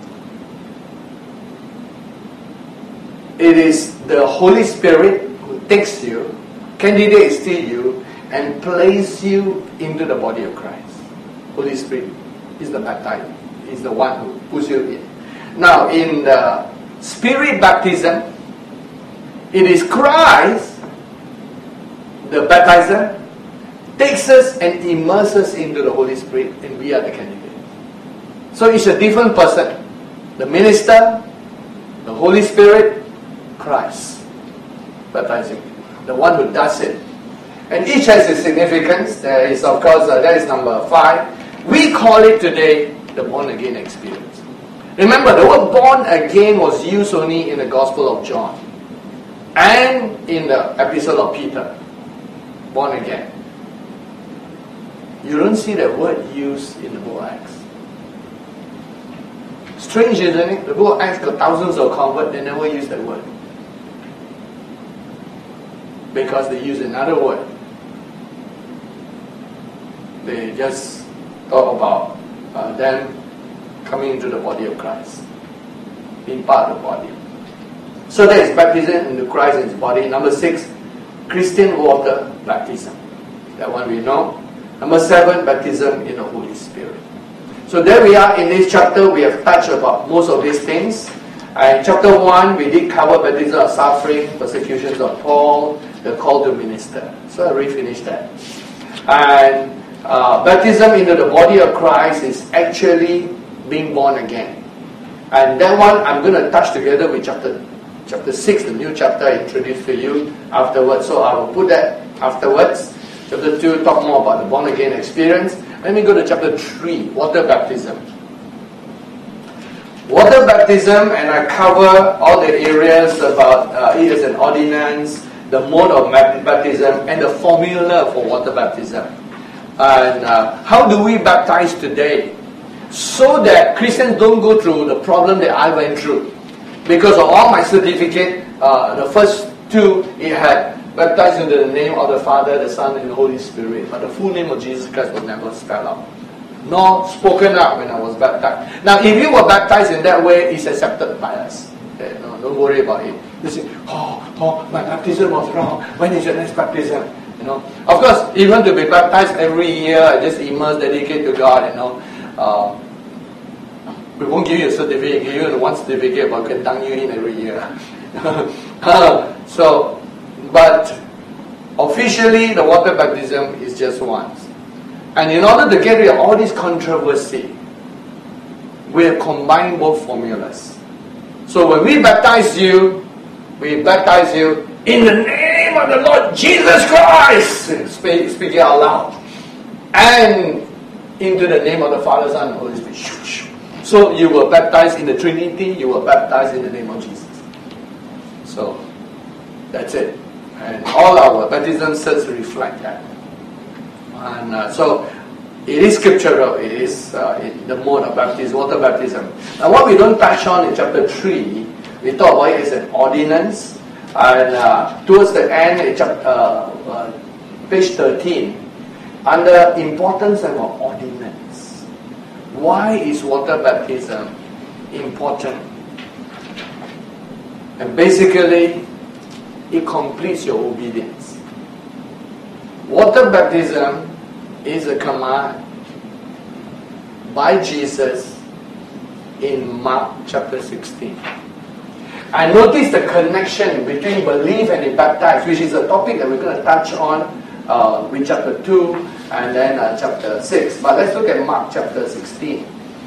it is the Holy Spirit who takes you, candidate is still you, and places you into the body of Christ. Holy Spirit is the baptizer, is the one who puts you in. Now, in the Spirit baptism, it is Christ, the baptizer, takes us and immerses into the Holy Spirit, and we are the candidate. So it's a different person. The minister, the Holy Spirit, Christ baptizing, the one who does it. And each has its significance. There is, of course, uh, that is number five. We call it today the born again experience. Remember, the word born again was used only in the Gospel of John and in the Epistle of Peter. Born again. You don't see that word used in the book of Acts. Strange, isn't it? The book of Acts got thousands of converts, they never use that word. because they use another word. They just talk about uh, them coming into the body of Christ, being part of the body. So that is baptism into Christ and His body. Number six, Christian water baptism. That one we know. Number seven, baptism in the Holy Spirit. So there we are in this chapter. We have touched about most of these things. And chapter one, we did cover baptism of suffering, persecutions of Paul, the call to minister. So I already finished that. And uh, baptism into the body of Christ is actually being born again. And that one I'm going to touch together with chapter chapter six, the new chapter I introduced to you afterwards. So I will put that afterwards. Chapter two, talk more about the born again experience. Let me go to chapter three, water baptism. Water baptism, and I cover all the areas about uh, it as an ordinance, the mode of baptism, and the formula for water baptism. And uh, how do we baptize today? So that Christians don't go through the problem that I went through. Because of all my certificate, uh, the first two, it had baptized in the name of the Father, the Son, and the Holy Spirit. But the full name of Jesus Christ was never spelled out, nor spoken out when I was baptized. Now, if you were baptized in that way, it's accepted by us. Okay, no, don't worry about it. You say, oh, oh, my baptism was wrong. When is your next baptism? You know, of course, even to be baptized every year, just immerse, dedicate to God. You know, uh, we won't give you a certificate. Give you one certificate, but we can dunk you in every year. uh, so. But officially, the water baptism is just once. And in order to get rid of all this controversy, we have combined both formulas. So when we baptize you, we baptize you in the name of the Lord Jesus Christ, speak, speaking out loud, and into the name of the Father, Son, and Holy Spirit. So you were baptized in the Trinity, you were baptized in the name of Jesus. So that's it. And all our baptism certs reflect that. And uh, so it is scriptural. It is uh, it, the mode of baptism, water baptism. Now what we don't touch on in chapter three, we talk about it as an ordinance. And uh, towards the end, in chapter, uh, uh, page thirteen, under importance of ordinance. Why is water baptism important? And basically, it completes your obedience. Water baptism is a command by Jesus in Mark chapter sixteen. And notice the connection between belief and be baptized, which is a topic that we're going to touch on uh, with chapter two and then uh, chapter six. But let's look at Mark chapter sixteen.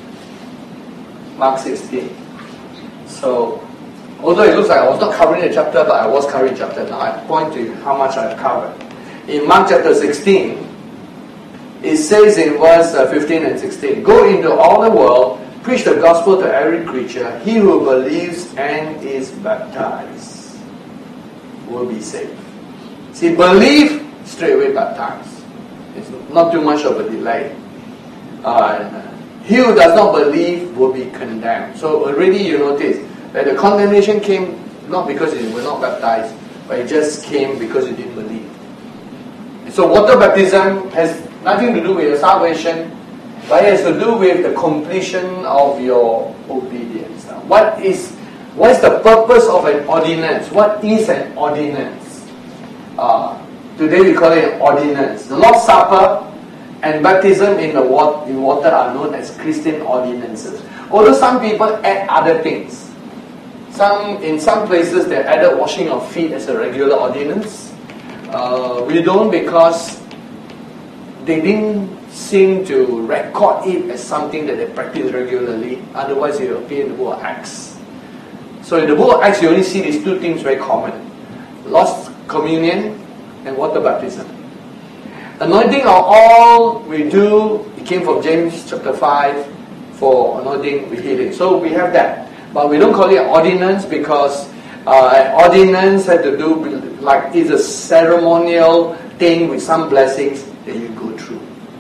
Mark sixteen. So, although it looks like I was not covering the chapter, but I was covering chapter. Now I point to you how much I've covered. In Mark chapter sixteen, it says in verse fifteen and sixteen, "Go into all the world, preach the gospel to every creature. He who believes and is baptized will be saved." See, believe, straight away baptized. It's not too much of a delay. Uh, he who does not believe will be condemned. So already you notice that the condemnation came not because you were not baptized, but it just came because you didn't believe. And so water baptism has nothing to do with your salvation, but it has to do with the completion of your obedience. Now, what is what is the purpose of an ordinance? What is an ordinance? Uh, today we call it an ordinance. The Lord's Supper and baptism in the water, in water are known as Christian ordinances. Although some people add other things. Some in some places they added washing of feet as a regular ordinance. Uh, we don't because they didn't seem to record it as something that they practice regularly. Otherwise it will appear in the book of Acts. So in the book of Acts you only see these two things very common. Lost communion and water baptism. Anointing of all we do, it came from James chapter five for anointing with healing. So we have that. But we don't call it an ordinance because uh, an ordinance had to do with, like, it's a ceremonial thing with some blessings that you go through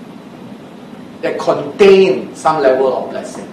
that contain some level of blessing.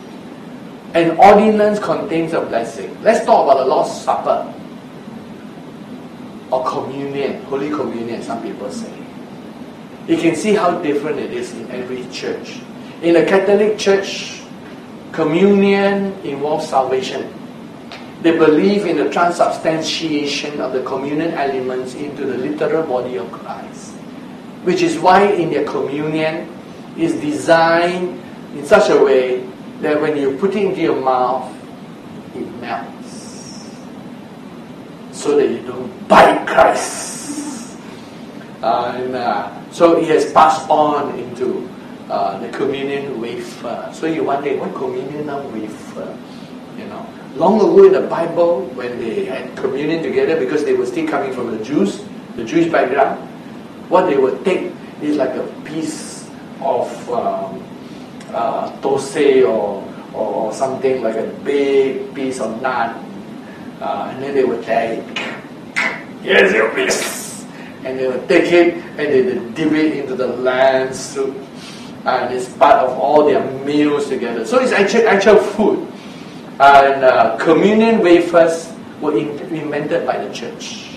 An ordinance contains a blessing. Let's talk about the Lord's Supper. or communion, Holy Communion, some people say. You can see how different it is in every church. In the Catholic Church, communion involves salvation. They believe in the transubstantiation of the communion elements into the literal body of Christ, which is why in their communion is designed in such a way that when you put it into your mouth, it melts, so that you don't bite Christ. Uh, and uh, so it has passed on into uh, the communion wafer. So you wonder, what communion now wafer? You know, long ago in the Bible, when they had communion together, because they were still coming from the Jews, the Jewish background, what they would take is like a piece of um, uh, tosei or, or something, like a big piece of naan, uh, and then they would say, "Here's your piece," and they would take it and they would dip it into the lamb soup, and it's part of all their meals together. So it's actual actual food. And uh, communion wafers were in, invented by the church.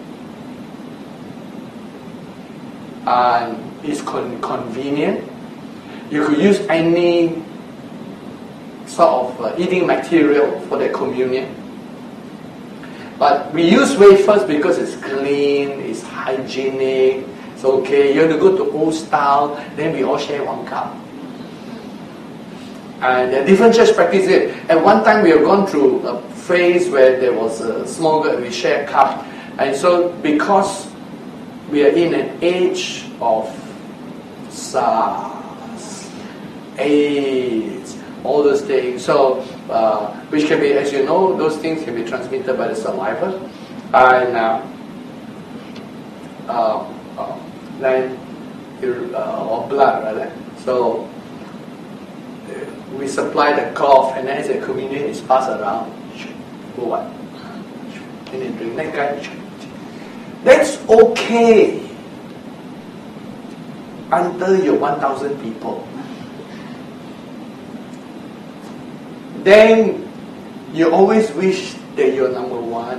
And it's con- convenient. You could use any sort of uh, eating material for the communion. But we use wafers because it's clean, it's hygienic, it's okay. You have to go to old style, then we all share one cup. And there are different church practices it. At one time we have gone through a phase where there was a small group, we share a cup. And so because we are in an age of SARS, AIDS, all those things, so uh, which can be, as you know, those things can be transmitted by the saliva. And uh, uh, uh, then, uh, or blood rather. So we supply the cloth, and then as the communion is passed around, go what? And then drink that guy. That's okay until you're one thousand people. Then you always wish that you're number one.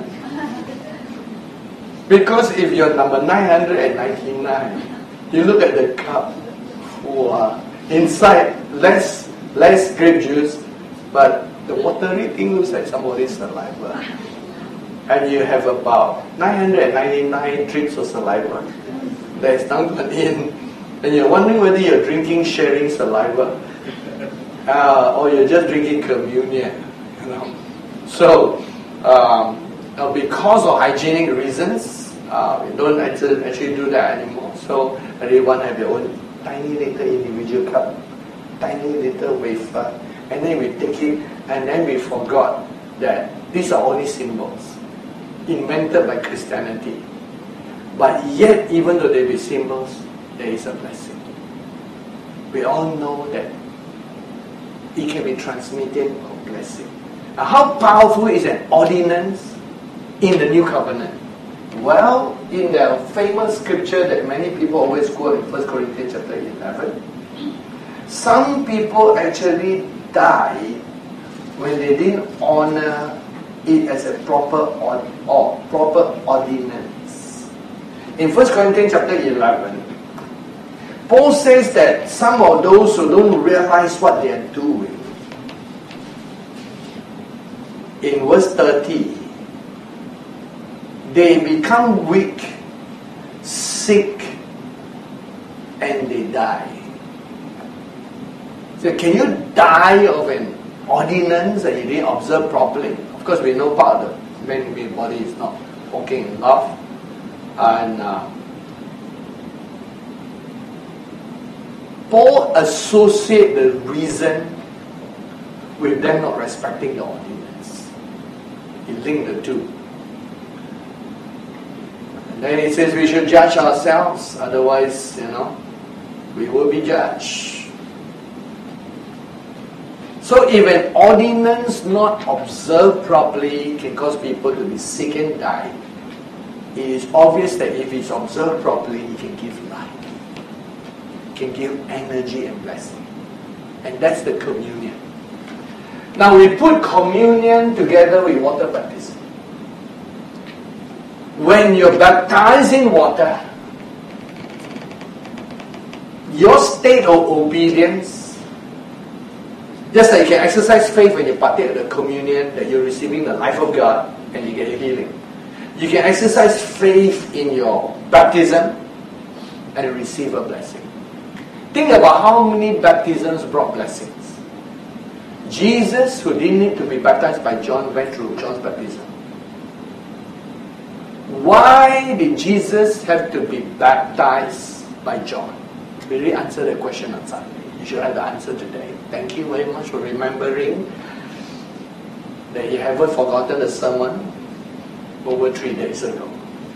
Because if you're number nine hundred ninety-nine, you look at the cup, wow, inside less less grape juice, but the watery thing looks like somebody's saliva. And you have about nine hundred ninety-nine drips of saliva that is dunked in, and you're wondering whether you're drinking sharing saliva uh, or you're just drinking communion. You know? So, um, uh, because of hygienic reasons, uh, we don't actually, actually do that anymore. So everyone have their own tiny little individual cup, tiny little wafer, and then we take it, and then we forgot that these are only symbols invented by Christianity. But yet, even though they be symbols, there is a blessing. We all know that it can be transmitted a blessing. Now, how powerful is an ordinance in the New Covenant? Well, in the famous scripture that many people always quote in First Corinthians chapter eleven, some people actually died when they didn't honor it as a proper or, or proper ordinance. In First Corinthians chapter eleven, Paul says that some of those who don't realize what they are doing, in verse thirty, they become weak, sick, and they die. So can you die of an ordinance that you didn't observe properly? Of course, we know part of the man-made body is not working enough. And uh, Paul associates the reason with them not respecting the ordinance. He linked the two. And then he says we should judge ourselves, otherwise, you know, we will be judged. So if an ordinance not observed properly can cause people to be sick and die, it is obvious that if it's observed properly, it can give life. It can give energy and blessing. And that's the communion. Now we put communion together with water baptism. when you're baptized in water, your state of obedience, just like you can exercise faith when you partake of the communion, that you're receiving the life of God and you get a healing. You can exercise faith in your baptism and receive a blessing. Think about how many baptisms brought blessings. Jesus, who didn't need to be baptized by John, went through John's baptism. Why did Jesus have to be baptized by John? We really answered the question on Sunday. You should have the answer today. Thank you very much for remembering that you haven't forgotten the sermon over three days ago.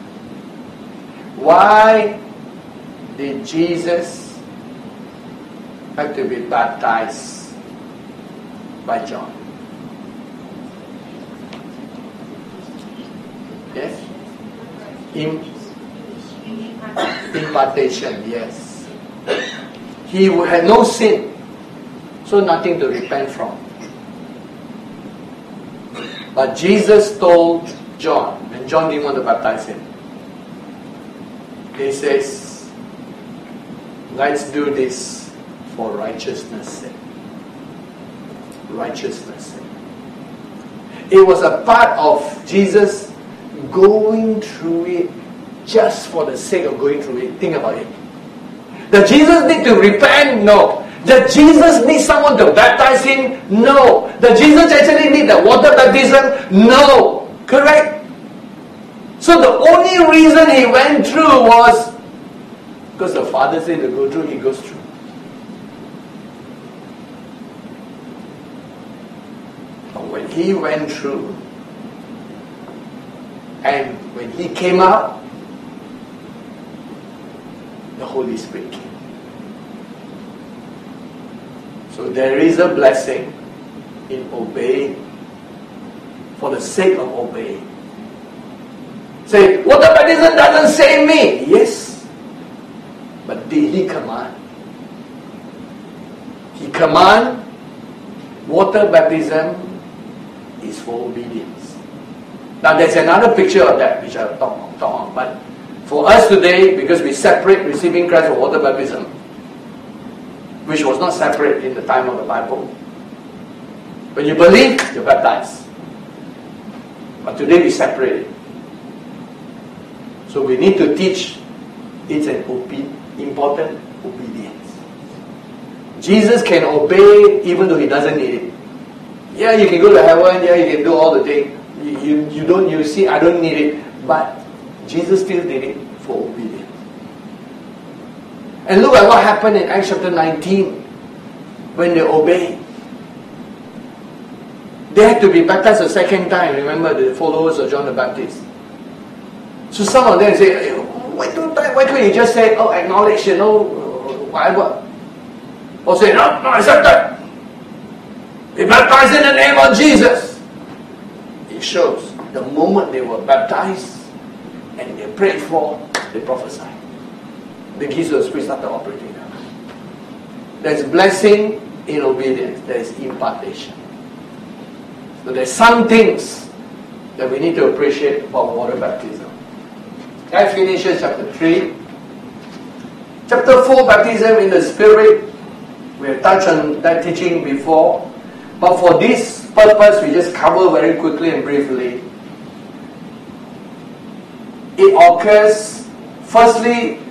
Why did Jesus have to be baptized by John? Yes? Im- impartation, yes. He had no sin, so nothing to repent from. But Jesus told John, and John didn't want to baptize him. He says, let's do this for righteousness' sake. Righteousness' sake. It was a part of Jesus going through it just for the sake of going through it. Think about it. Does Jesus need to repent? No. Does Jesus need someone to baptize him? No. Does Jesus actually need the water baptism? No. Correct? So the only reason he went through was because the Father said to go through, he goes through. But when he went through, and when he came out, the Holy Spirit came. So there is a blessing in obeying for the sake of obeying. Say, water baptism doesn't save me. Yes. But did he command? He command water baptism is for obedience. Now there's another picture of that which I'll talk, talk on. But for us today, because we separate receiving Christ from water baptism, which was not separate in the time of the Bible. When you believe, you're baptized. But today we separate it. So we need to teach it's an obe- important obedience. Jesus can obey even though he doesn't need it. Yeah, you can go to heaven, yeah, you can do all the things. You, you, you don't, you see, I don't need it. But Jesus still did it for obedience. And look at what happened in Acts chapter nineteen when they obeyed. They had to be baptized a second time. Remember the followers of John the Baptist. So some of them say, why don't I, why can't you just say, oh, acknowledge, you know, whatever. Or say, no, no, accept that. Be baptized in the name of Jesus. It shows the moment they were baptized and they prayed for, they prophesied. The gifts of the Spirit started operating now. There's blessing in obedience. There's impartation. So there's some things that we need to appreciate about water baptism. That finishes chapter three. Chapter four, baptism in the Spirit. We have touched on that teaching before. But for this purpose, we just cover very quickly and briefly. It occurs, firstly,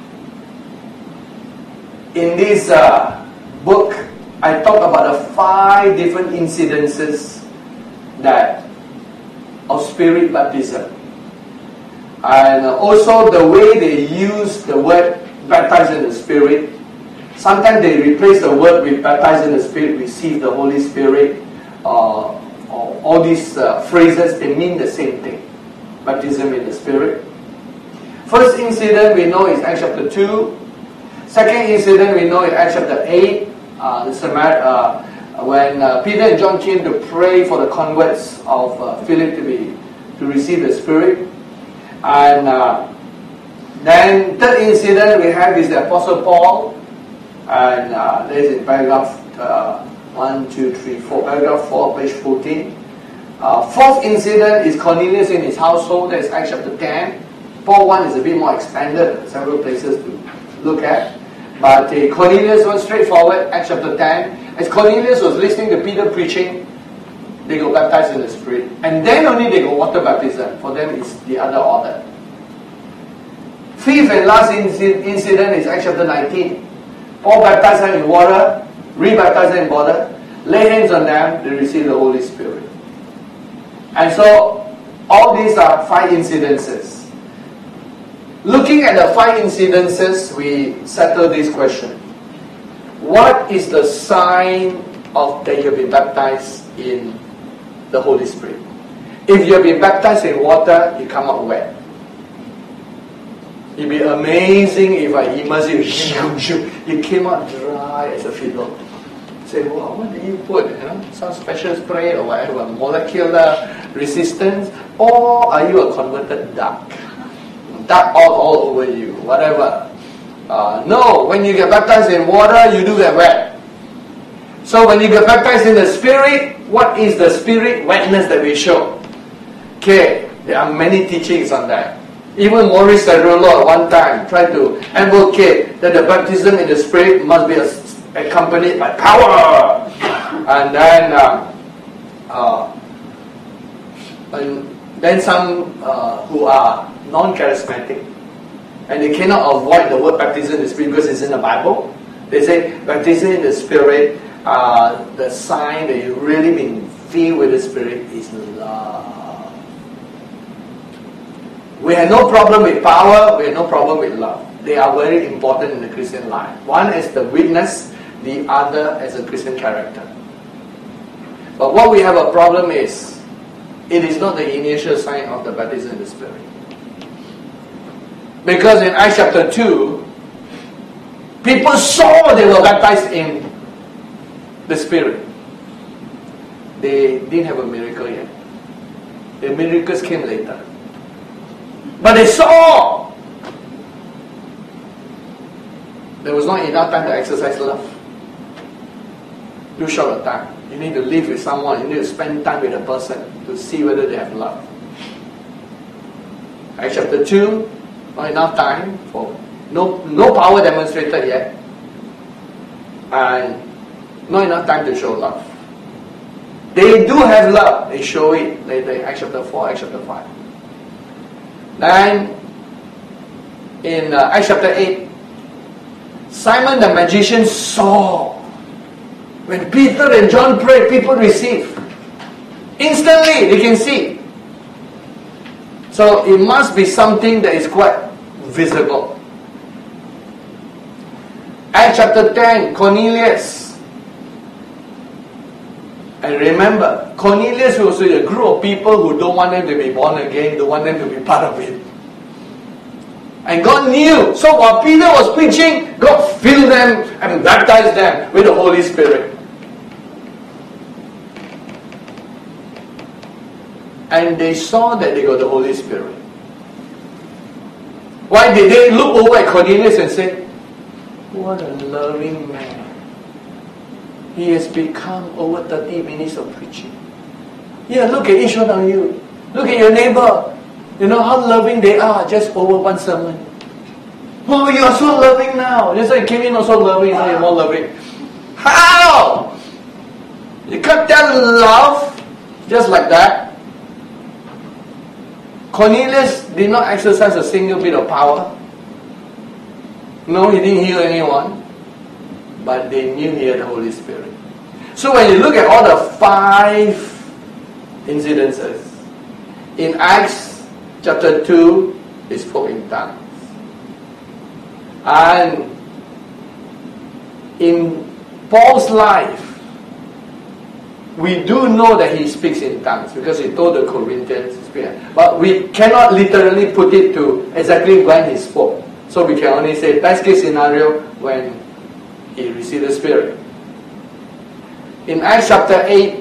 in this uh, book, I talk about the five different incidences that of Spirit baptism. And also the way they use the word baptized in the Spirit. Sometimes they replace the word with baptized in the Spirit, receive the Holy Spirit. Uh, all these uh, phrases, they mean the same thing. Baptism in the Spirit. First incident we know is Acts chapter two. Second incident we know is Acts chapter eight. Uh, the Samar- uh, when uh, Peter and John came to pray for the converts of uh, Philip to be to receive the Spirit. And uh, then third incident we have is the Apostle Paul. And uh, there is in paragraph uh, one, two, three, four, paragraph four, page fourteen. Uh, fourth incident is Cornelius in his household. That is Acts chapter ten. Paul one is a bit more expanded, several places to look at. But uh, Cornelius was straightforward, Acts chapter ten. As Cornelius was listening to Peter preaching, they got baptized in the Spirit. And then only they got water baptism. For them it's the other order. Fifth and last incident is Acts chapter nineteen. Paul baptized them in water, re-baptized them in water, lay hands on them, they receive the Holy Spirit. And so, all these are five incidences. Looking at the five incidences, we settle this question. What is the sign of that you have been baptized in the Holy Spirit? If you have been baptized in water, you come out wet. It'd be amazing if I immerse you, you came out dry as a fiddle. Say, wow, what did you put? You know, some special spray or whatever, molecular resistance, or are you a converted duck? Duck all, all over you, whatever. Uh, no, when you get baptized in water, you do get wet. So when you get baptized in the Spirit, what is the Spirit wetness that we show? Okay, there are many teachings on that. Even Maurice Cerullo at one time tried to advocate that the baptism in the Spirit must be accompanied by power. And then, uh, uh, and then some uh, who are non-charismatic, and they cannot avoid the word baptism in the Spirit because it's in the Bible. They say baptism in the Spirit, uh, the sign that you've really been filled with the Spirit is love. We have no problem with power, we have no problem with love. They are very important in the Christian life. One is the witness, the other as a Christian character. But what we have a problem is, it is not the initial sign of the baptism in the Spirit. Because in Acts chapter two, people saw they were baptized in the Spirit. They didn't have a miracle yet. The miracles came later. But they saw there was not enough time to exercise love. Too short of time. You need to live with someone. You need to spend time with a person to see whether they have love. Acts chapter two, not enough time for no no power demonstrated yet, and not enough time to show love. They do have love. They show it later in Acts chapter four, Acts chapter five. Then, in uh, Acts chapter eight, Simon the magician saw. When Peter and John prayed, people received. Instantly, they can see. So, it must be something that is quite visible. Acts chapter ten, Cornelius. And remember, Cornelius was with a group of people who don't want them to be born again, don't want them to be part of it. And God knew. So while Peter was preaching, God filled them and baptized them with the Holy Spirit. And they saw that they got the Holy Spirit. Why did they look over at Cornelius and say, what a loving man. He has become over thirty minutes of preaching. Yeah, look at each one of you. Look at your neighbor. You know how loving they are just over one sermon. Oh, you are so loving now. Just like you came in also loving, now you're more loving. How? You can't tell love just like that. Cornelius did not exercise a single bit of power. No, he didn't heal anyone. But they knew he had the Holy Spirit. So when you look at all the five incidences, in Acts chapter two, he spoke in tongues. And in Paul's life, we do know that he speaks in tongues because he told the Corinthians to speak. But we cannot literally put it to exactly when he spoke. So we can only say best case scenario when he received the Spirit. In Acts chapter eight,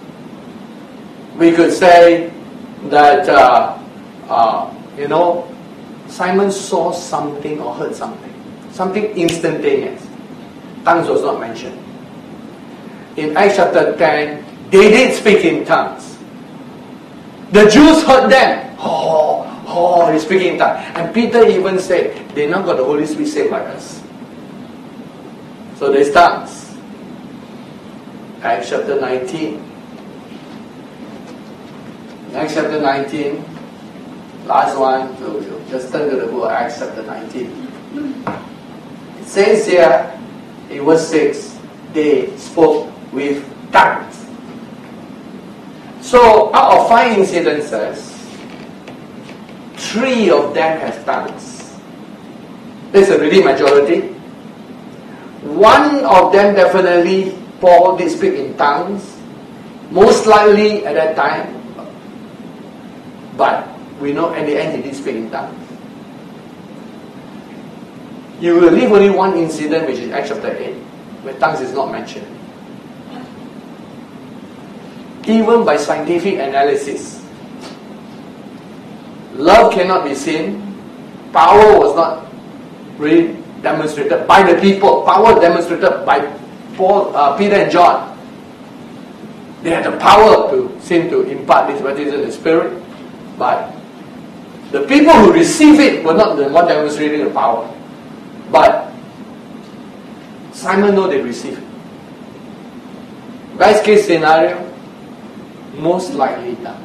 we could say that, uh, uh, you know, Simon saw something or heard something. Something instantaneous. Tongues was not mentioned. In Acts chapter ten, they did speak in tongues. The Jews heard them. Oh, Oh, he's speaking in tongues. And Peter even said, they now got the Holy Spirit same like us. So there's tongues. Acts chapter nineteen. Acts chapter nineteen. Last one. So just turn to the book of Acts chapter nineteen. It says here, in verse six, they spoke with tongues. So out of five incidences, three of them have tongues. That's a really majority. One of them definitely, Paul did speak in tongues, most likely at that time. But we know at the end he did speak in tongues. You will leave only one incident, which is Acts chapter eight, where tongues is not mentioned. Even by scientific analysis, love cannot be seen. Power was not really demonstrated by the people. Power demonstrated by Paul, uh, Peter and John. They had the power to seem to impart this baptism in the Spirit, but the people who receive it were not the one demonstrating the power. But Simon know they receive it. Best case scenario, most likely tongues.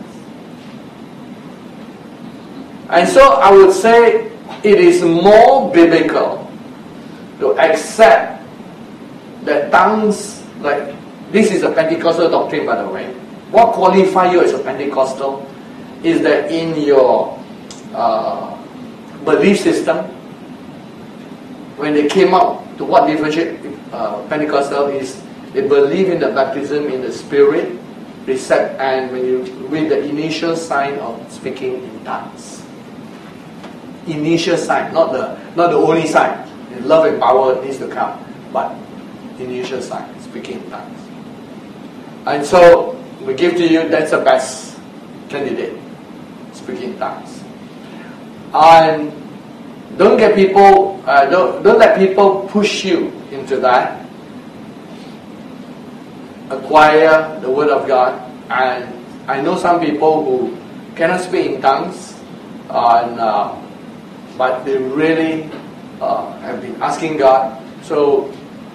And so I would say it is more biblical to accept that tongues, like this is a Pentecostal doctrine by the way. What qualifies you as a Pentecostal is that in your uh, belief system, when they came out to what differentiate uh, Pentecostal is they believe in the baptism in the Spirit, recept, and when you read the initial sign of speaking in tongues. Initial sign, not the not the only sign. Love and power needs to come, but initial sign, speaking in tongues. And so we give to you that's the best candidate, speaking in tongues. And don't get people, uh, don't don't let people push you into that. Acquire the Word of God, and I know some people who cannot speak in tongues, and uh, but they really uh, have been asking God. So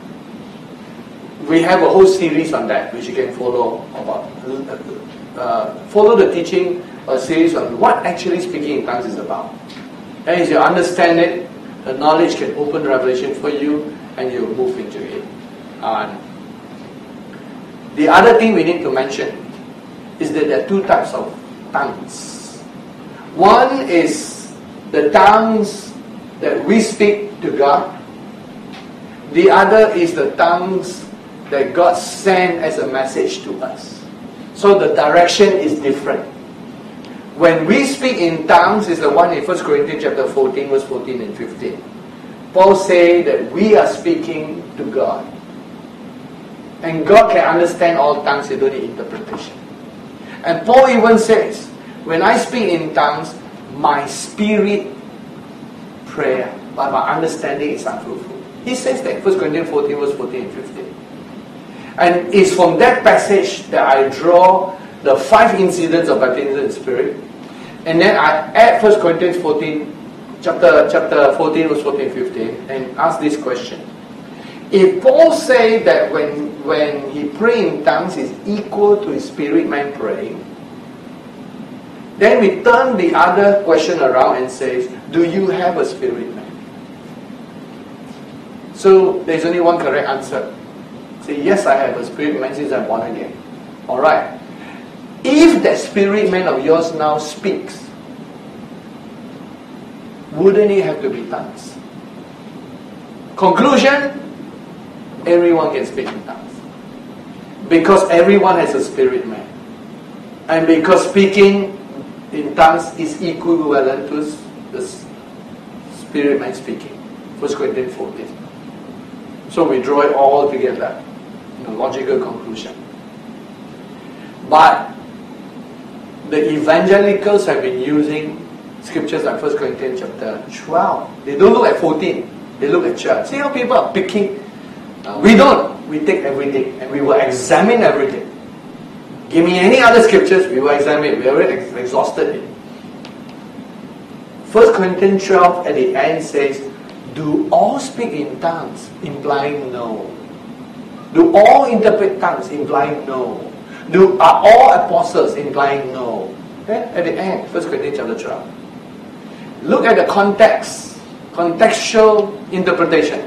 we have a whole series on that, which you can follow about. Uh, follow the teaching, a series on what actually speaking in tongues is about. And as you understand it, the knowledge can open revelation for you, and you move into it. And the other thing we need to mention is that there are two types of tongues. One is the tongues that we speak to God. The other is the tongues that God sent as a message to us. So the direction is different. When we speak in tongues is the one in First Corinthians chapter fourteen, verse fourteen and fifteen. Paul says that we are speaking to God. And God can understand all tongues, you don't need interpretation. And Paul even says, when I speak in tongues, my spirit prayer, but my understanding is unfruitful. He says that, First Corinthians fourteen, verse fourteen and fifteen. And it's from that passage that I draw the five incidents of baptism in the Spirit. And then I add First Corinthians fourteen, chapter, chapter fourteen, verse fourteen and fifteen, and ask this question. If Paul say that when, when he prays in tongues is equal to his spirit man praying, then we turn the other question around and says, do you have a spirit man? So there's only one correct answer. Say, yes, I have a spirit man since I'm born again. Alright. If that spirit man of yours now speaks, wouldn't it have to be tongues? Conclusion, everyone can speak in tongues. Because everyone has a spirit man. And because speaking in tongues is equivalent to the spirit man speaking. First Corinthians fourteen. So we draw it all together in a logical conclusion. But the evangelicals have been using scriptures like First Corinthians chapter twelve. They don't look at fourteen. They look at twelve. See how people are picking? Uh, we don't. We take everything and we will examine everything. Give me any other scriptures, we will examine it. We already ex- exhausted it. First Corinthians twelve at the end says, do all speak in tongues, implying no. Do all interpret tongues, implying no. Do are all apostles, implying no. Okay? At the end, First Corinthians chapter twelve. Look at the context, contextual interpretation.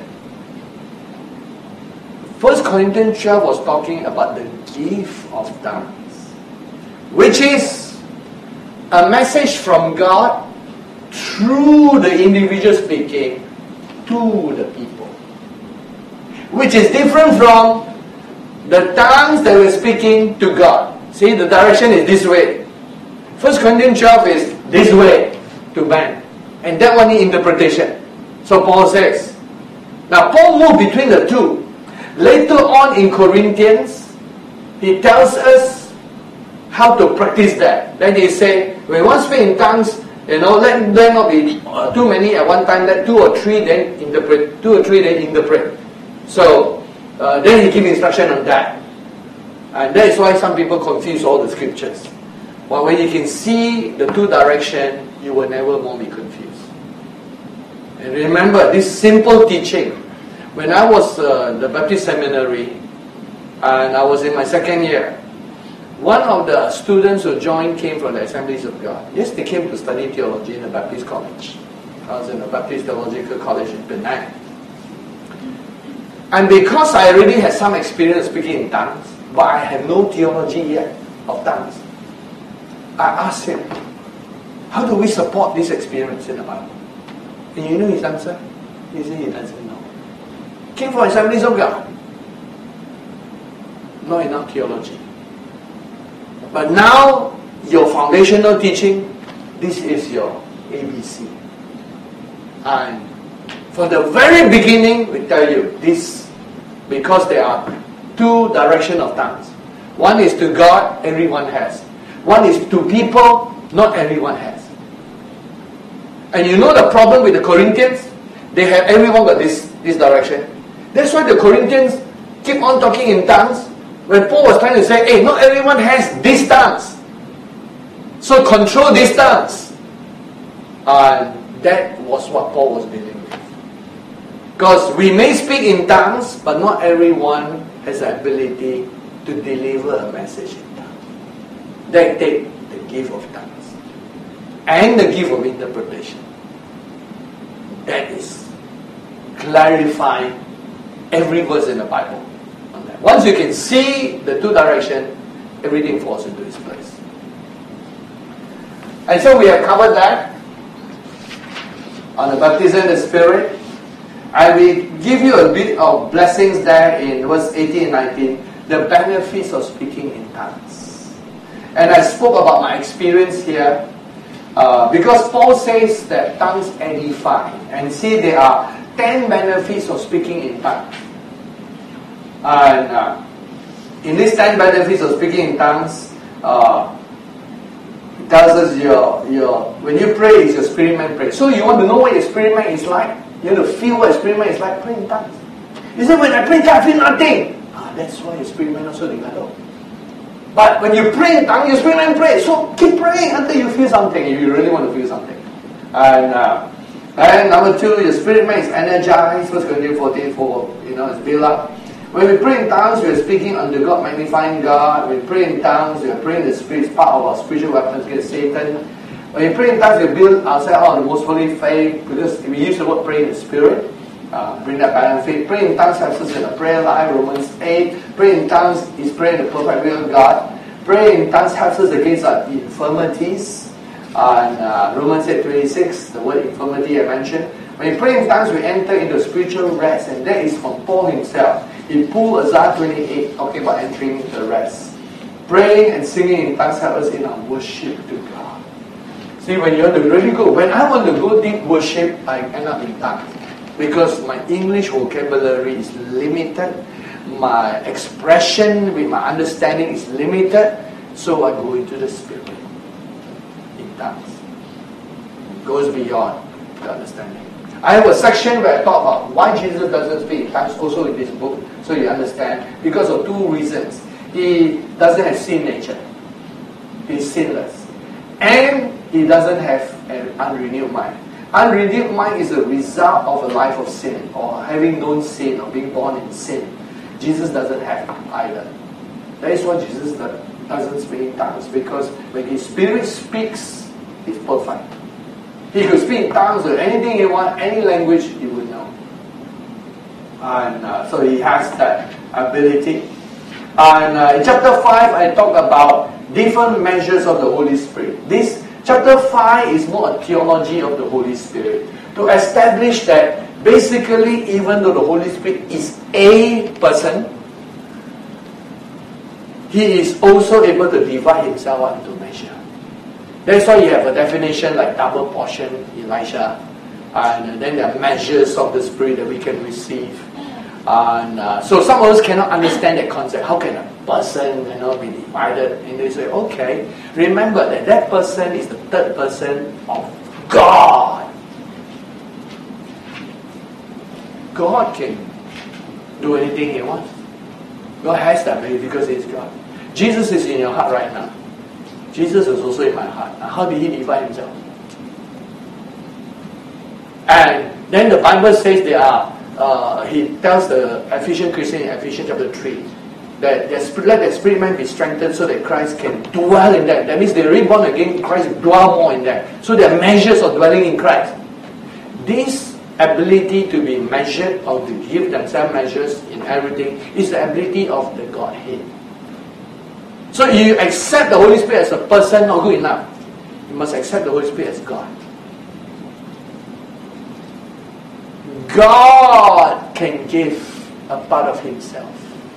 First Corinthians twelve was talking about the gift of tongues, which is a message from God through the individual speaking to the people, which is different from the tongues that we're speaking to God. See, the direction is this way. First Corinthians twelve is this way to man, and that one is interpretation. So Paul says, now Paul moved between the two. Later on in Corinthians, he tells us how to practice that. Then he say, when one speak in tongues, you know, let there not be uh, too many at one time. Let two or three then interpret. Two or three then interpret. So uh, then he give instruction on that, and that is why some people confuse all the scriptures. But when you can see the two direction, you will never more be confused. And remember this simple teaching. When I was uh, the Baptist seminary, and I was in my second year, one of the students who joined came from the Assemblies of God. Yes, they came to study theology in the Baptist college. I was in the Baptist Theological College in Penang. And because I already had some experience speaking in tongues, but I had no theology yet of tongues, I asked him, how do we support this experience in the Bible? And you know his answer? He said he doesn't know. Came from Assemblies of God. Not enough theology. But now, your foundational teaching, this is your A B C. And from the very beginning, we tell you this, because there are two directions of tongues. One is to God, everyone has. One is to people, not everyone has. And you know the problem with the Corinthians? They have everyone got this, this direction. That's why the Corinthians keep on talking in tongues. When Paul was trying to say, hey, not everyone has these tongues. So control these tongues. And that was what Paul was dealing with. Because we may speak in tongues, but not everyone has the ability to deliver a message in tongues. They take the gift of tongues and the gift of interpretation. That is clarifying every verse in the Bible. On that. Once you can see the two directions, everything falls into its place. And so we have covered that on the baptism in the Spirit. I will give you a bit of blessings there in verse eighteen and nineteen, the benefits of speaking in tongues. And I spoke about my experience here uh, because Paul says that tongues edify. And see, there are ten benefits of speaking in tongues. And uh, in these ten benefits of speaking in tongues, uh, it tells us your, your, when you pray, it's your spirit man pray. So you want to know what your spirit man is like? You want to feel what your spirit man is like? Pray in tongues. You say, when I pray in tongues, I feel nothing. Ah, that's why your spirit man also develop. But when you pray in tongues, your spirit man pray. So keep praying until you feel something, if you really want to feel something. And uh, and number two, your spirit man is energized. First Corinthians fourteen four, you know, it's built up. When we pray in tongues, we are speaking unto God, magnifying God. When we pray in tongues, we are praying the Spirit, it's part of our spiritual weapons against Satan. When we pray in tongues, we build ourselves out of the most holy faith, because we use the word pray in the Spirit. Uh, bring that benefit. Pray in tongues helps us in the prayer life, Romans eight. Pray in tongues is praying the perfect will of God. Pray in tongues helps us against our infirmities. And uh, Romans eight twenty-six, the word infirmity I mentioned. When we pray in tongues, we enter into spiritual rest, and that is from Paul himself. In Paul, Isaiah twenty-eight, talking about entering the rest. Praying and singing in tongues help us in our worship to God. See, when you want to really go, when I want to go deep worship, I end up in tongues. Because my English vocabulary is limited, my expression with my understanding is limited, so I go into the Spirit in tongues. It goes beyond the understanding. I have a section where I talk about why Jesus doesn't speak in tongues, also in this book, so you understand. Because of two reasons. He doesn't have sin nature. He's sinless. And he doesn't have an unrenewed mind. Unrenewed mind is a result of a life of sin, or having known sin, or being born in sin. Jesus doesn't have either. That is why Jesus doesn't speak in tongues, because when his spirit speaks, it's perfect. He could speak in tongues or anything he wants, any language he would know. And uh, so he has that ability. And uh, in chapter five, I talk about different measures of the Holy Spirit. This chapter five is more a theology of the Holy Spirit, to establish that basically, even though the Holy Spirit is a person, he is also able to divide himself up into measure. That's why you have a definition like double portion Elijah, and then there are measures of the Spirit that we can receive. And uh, so some of us cannot understand that concept. How can a person, you know, be divided? And they say, okay, remember that that person is the third person of God. God can do anything he wants. God has that ability because he's God. Jesus is in your heart right now. Jesus is also in my heart. Now, how did he divide himself? And then the Bible says there are Uh, he tells the Ephesian Christian in Ephesians chapter three that their spirit, let their spirit man be strengthened so that Christ can dwell in them. That means they're reborn again, Christ will dwell more in them. So there are measures of dwelling in Christ. This ability to be measured, or to give themselves measures in everything, is the ability of the Godhead. So you accept the Holy Spirit as a person, not good enough. You must accept the Holy Spirit as God. God can give a part of himself.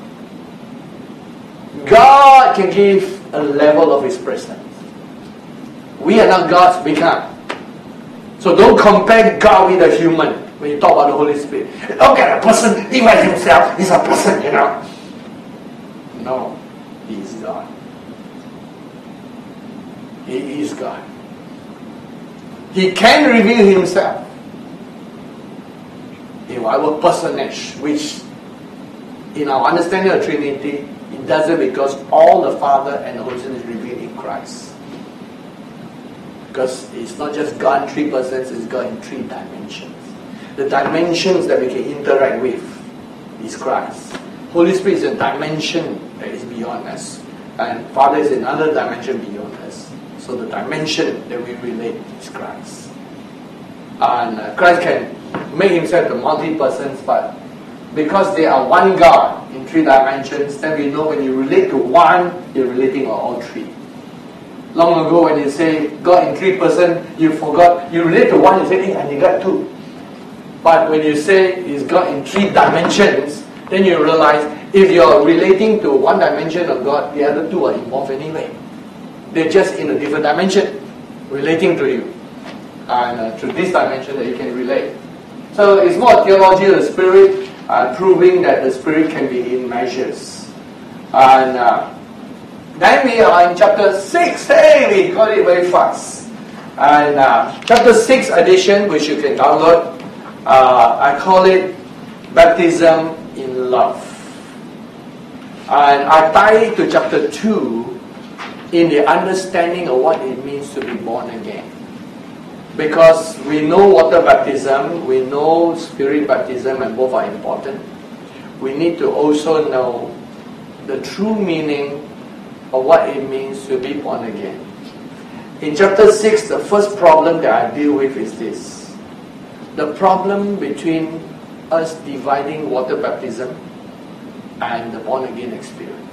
God can give a level of his presence. We are not gods, we can't. So don't compare God with a human when you talk about the Holy Spirit. Look at a person, divide himself, he's a person, you know. No, he is God. He is God. He can reveal himself in our personage, which in our understanding of Trinity, it does it because all the Father and the Holy Spirit is revealed in Christ. Because it's not just God in three persons, it's God in three dimensions. The dimensions that we can interact with is Christ. Holy Spirit is a dimension that is beyond us, and Father is another dimension beyond us. So the dimension that we relate is Christ. And uh, Christ can make himself the multi-persons, but because they are one God in three dimensions, then we know when you relate to one, you're relating on all three. Long ago when you say God in three persons, you forgot, you relate to one, you say, hey, and you got two. But when you say he's God in three dimensions, then you realize if you're relating to one dimension of God, the other two are involved anyway. They're just in a different dimension, relating to you. And uh, through this dimension that you can relate. So it's more theology of the Spirit, uh, proving that the Spirit can be in measures. And uh, then we are in chapter six. Hey, we got it very fast. And uh, chapter six edition, which you can download, uh, I call it Baptism in Love. And I tie it to chapter two in the understanding of what it means to be born again. Because we know water baptism, we know spirit baptism, and both are important. We need to also know the true meaning of what it means to be born again. In chapter six, the first problem that I deal with is this. The problem between us dividing water baptism and the born again experience.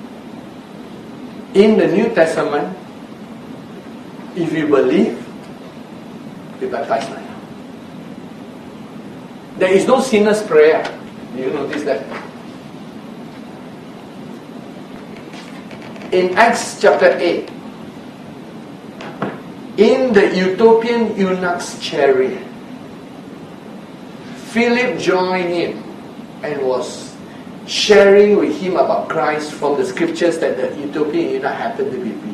In the New Testament, if you believe, be baptized now. There is no sinner's prayer. Do you notice that? In Acts chapter eight, in the Ethiopian eunuch's chariot, Philip joined him and was sharing with him about Christ from the scriptures that the Ethiopian eunuch happened to be reading.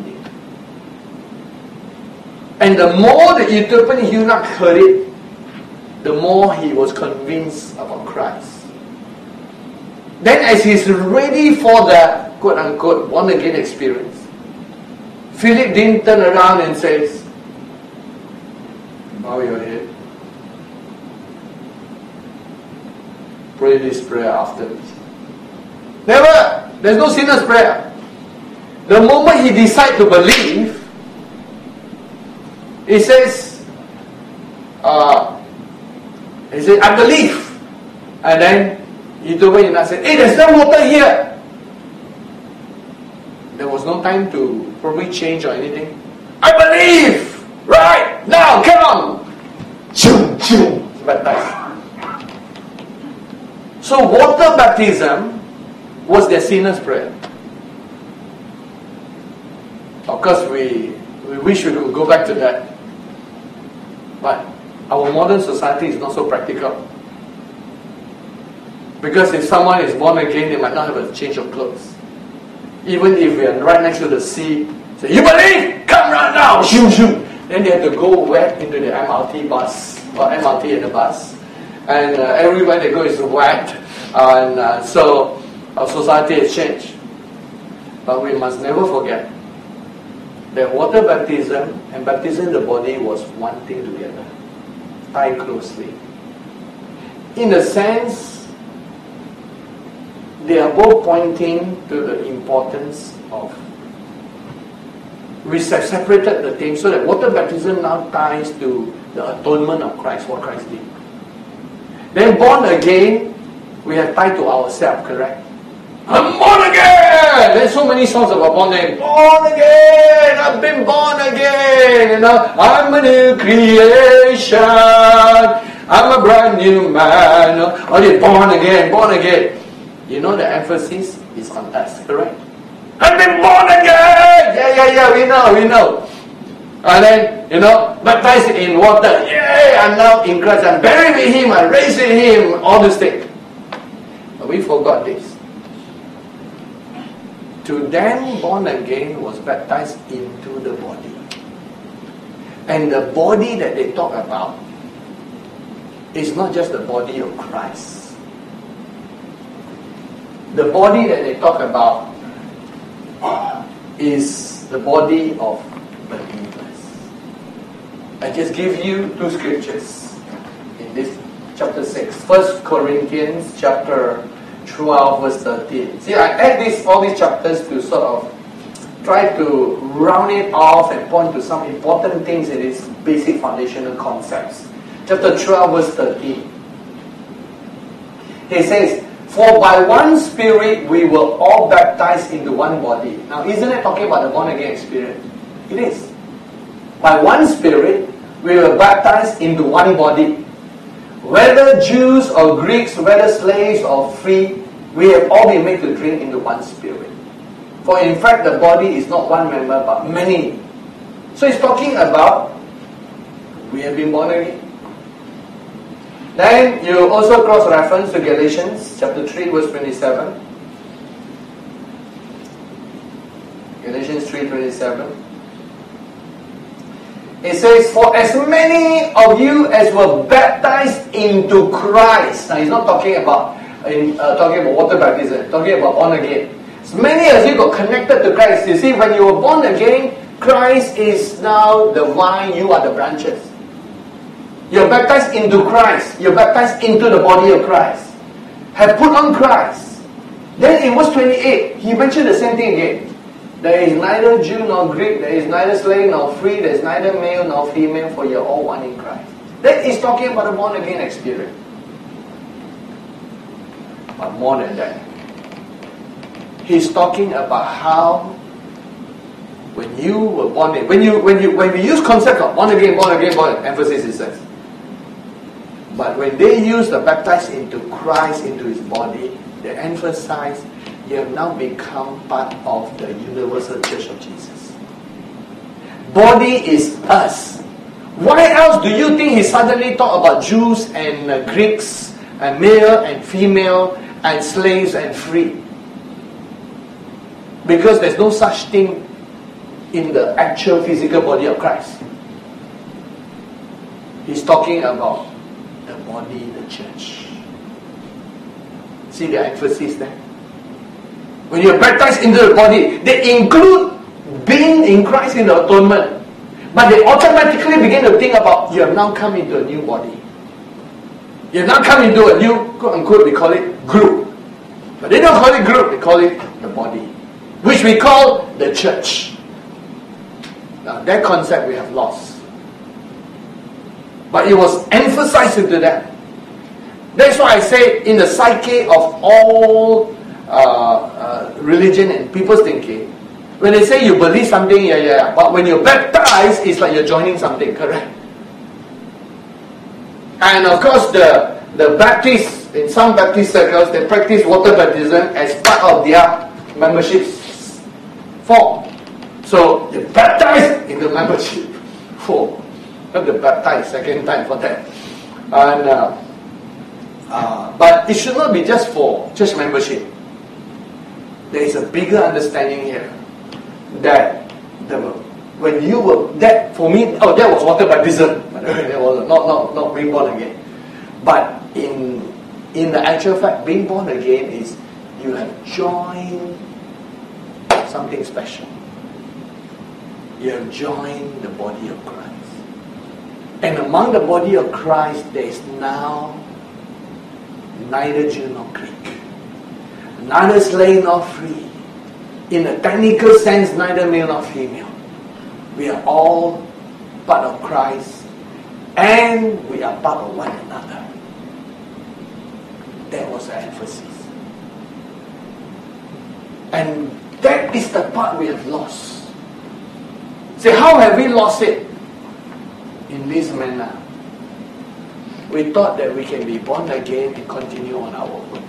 And the more the Ethiopian eunuch heard it, the more he was convinced about Christ. Then as he's ready for the quote-unquote born-again experience, Philip didn't turn around and says, pray this prayer after me. Never. There's no sinner's prayer. The moment he decides to believe, he says, uh, he says, I believe. And then he told me, and I said, hey, there's no water here. There was no time to probably change or anything. I believe! Right! Now, come on! Choo, choo! Baptized. So water baptism was their sinner's prayer. Of course, we, we wish we could go back to that. But our modern society is not so practical. Because if someone is born again, they might not have a change of clothes. Even if we are right next to the sea, say, you believe? Come right now! Shoo, shoo. Then they have to go wet into the M R T bus, or M R T in the bus. And uh, everywhere they go is wet. And uh, so our society has changed. But we must never forget that water baptism and baptism in the body was one thing together, tied closely. In a sense, they are both pointing to the importance of. We have separated the things so that water baptism now ties to the atonement of Christ, what Christ did. Then born again, we have tied to ourselves, correct? I'm born again! There's so many songs about born again. Born again! I've been born again! You know, I'm a new creation. I'm a brand new man. Oh, you're born again, born again. You know the emphasis is on us, correct? I've been born again! Yeah, yeah, yeah, we know, we know. And then, you know, baptized in water. Yay! I'm now in Christ. I'm buried with Him. I'm raised with Him. All this thing. But we forgot this. To them, born again was baptized into the body. And the body that they talk about is not just the body of Christ. The body that they talk about is the body of believers. I just give you two scriptures in this chapter six. First Corinthians chapter twelve verse thirteen. See, I add this, all these chapters to sort of try to round it off and point to some important things in its basic foundational concepts. Chapter twelve verse thirteen. He says, for by one Spirit we were all baptized into one body. Now, isn't it talking about the born again experience? It is. By one Spirit we were baptized into one body. Whether Jews or Greeks, whether slaves or free, we have all been made to drink into one Spirit. For in fact the body is not one member but many. So it's talking about we have been born again. Then you also cross-reference to Galatians chapter three verse twenty-seven. Galatians three twenty-seven. It says, for as many of you as were baptized into Christ. Now he's not talking about in, uh, talking about water baptism, talking about born again. As many as you got connected to Christ. You see, when you were born again, Christ is now the vine, you are the branches. You're baptized into Christ. You're baptized into the body of Christ. Have put on Christ. Then in verse twenty-eight, he mentioned the same thing again. There is neither Jew nor Greek. There is neither slave nor free. There is neither male nor female, for you're all one in Christ. That is talking about the born again experience. But more than that, he's talking about how when you were born again, when you when you when we use concept of born again, born again, born again, emphasis is that. But when they use the baptized into Christ, into His body, they emphasize you have now become part of the universal church of Jesus. Body is us. Why else do you think he suddenly talk about Jews and uh, Greeks and male and female and slaves and free? Because there's no such thing in the actual physical body of Christ. He's talking about the body, the church. See the emphasis there? When you're baptized into the body, they include being in Christ in the atonement. But they automatically begin to think about, you have now come into a new body. You now come into a new, quote unquote, we call it group. But they don't call it group, they call it the body, which we call the church. Now that concept we have lost. But it was emphasized into that. That's why I say in the psyche of all uh, uh, religion and people's thinking, when they say you believe something, yeah, yeah, but when you're baptized, it's like you're joining something, correct? And of course, the, the Baptists, in some Baptist circles, they practice water baptism as part of their membership form. So, they baptize in the membership form. Not the baptize, second time for that. And, uh, uh, but it should not be just for church membership. There is a bigger understanding here that the, when you were, that for me, oh, that was water baptism. That was not, not, not being born again. But in, in the actual fact, being born again is you have joined something special. You have joined the body of Christ. And among the body of Christ, there is now neither Jew nor Greek, neither slave nor free. In a technical sense, neither male nor female. We are all part of Christ, and we are part of one another. That was the emphasis. And that is the part we have lost. Say, how have we lost it? In this manner. We thought that we can be born again and continue on our own.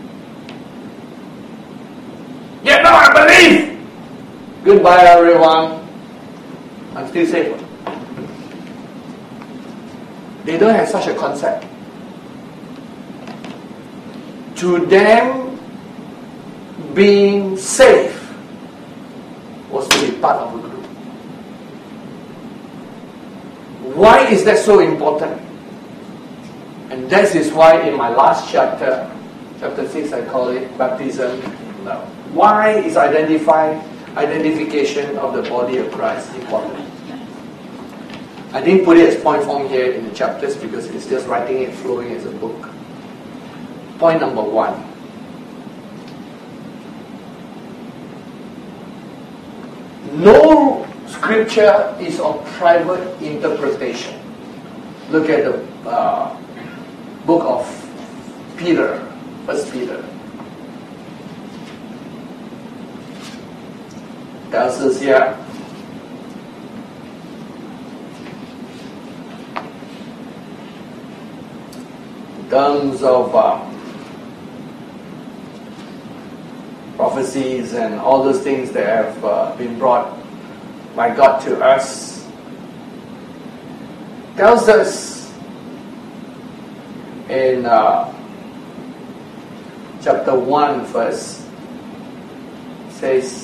Yeah, now I believe! Goodbye, everyone. I'm still safe. They don't have such a concept. To them, being safe was to be part of a group. Why is that so important? And that is why in my last chapter, chapter six, I call it baptism. Now, why is identify, identification of the body of Christ important? I didn't put it as point form here in the chapters because it's just writing it, flowing as a book. Point number one. No scripture is of private interpretation. Look at the uh, book of Peter, First Peter. Tells us here, in terms of uh, prophecies and all those things that have uh, been brought by God to us, tells us in uh, chapter one verse, says,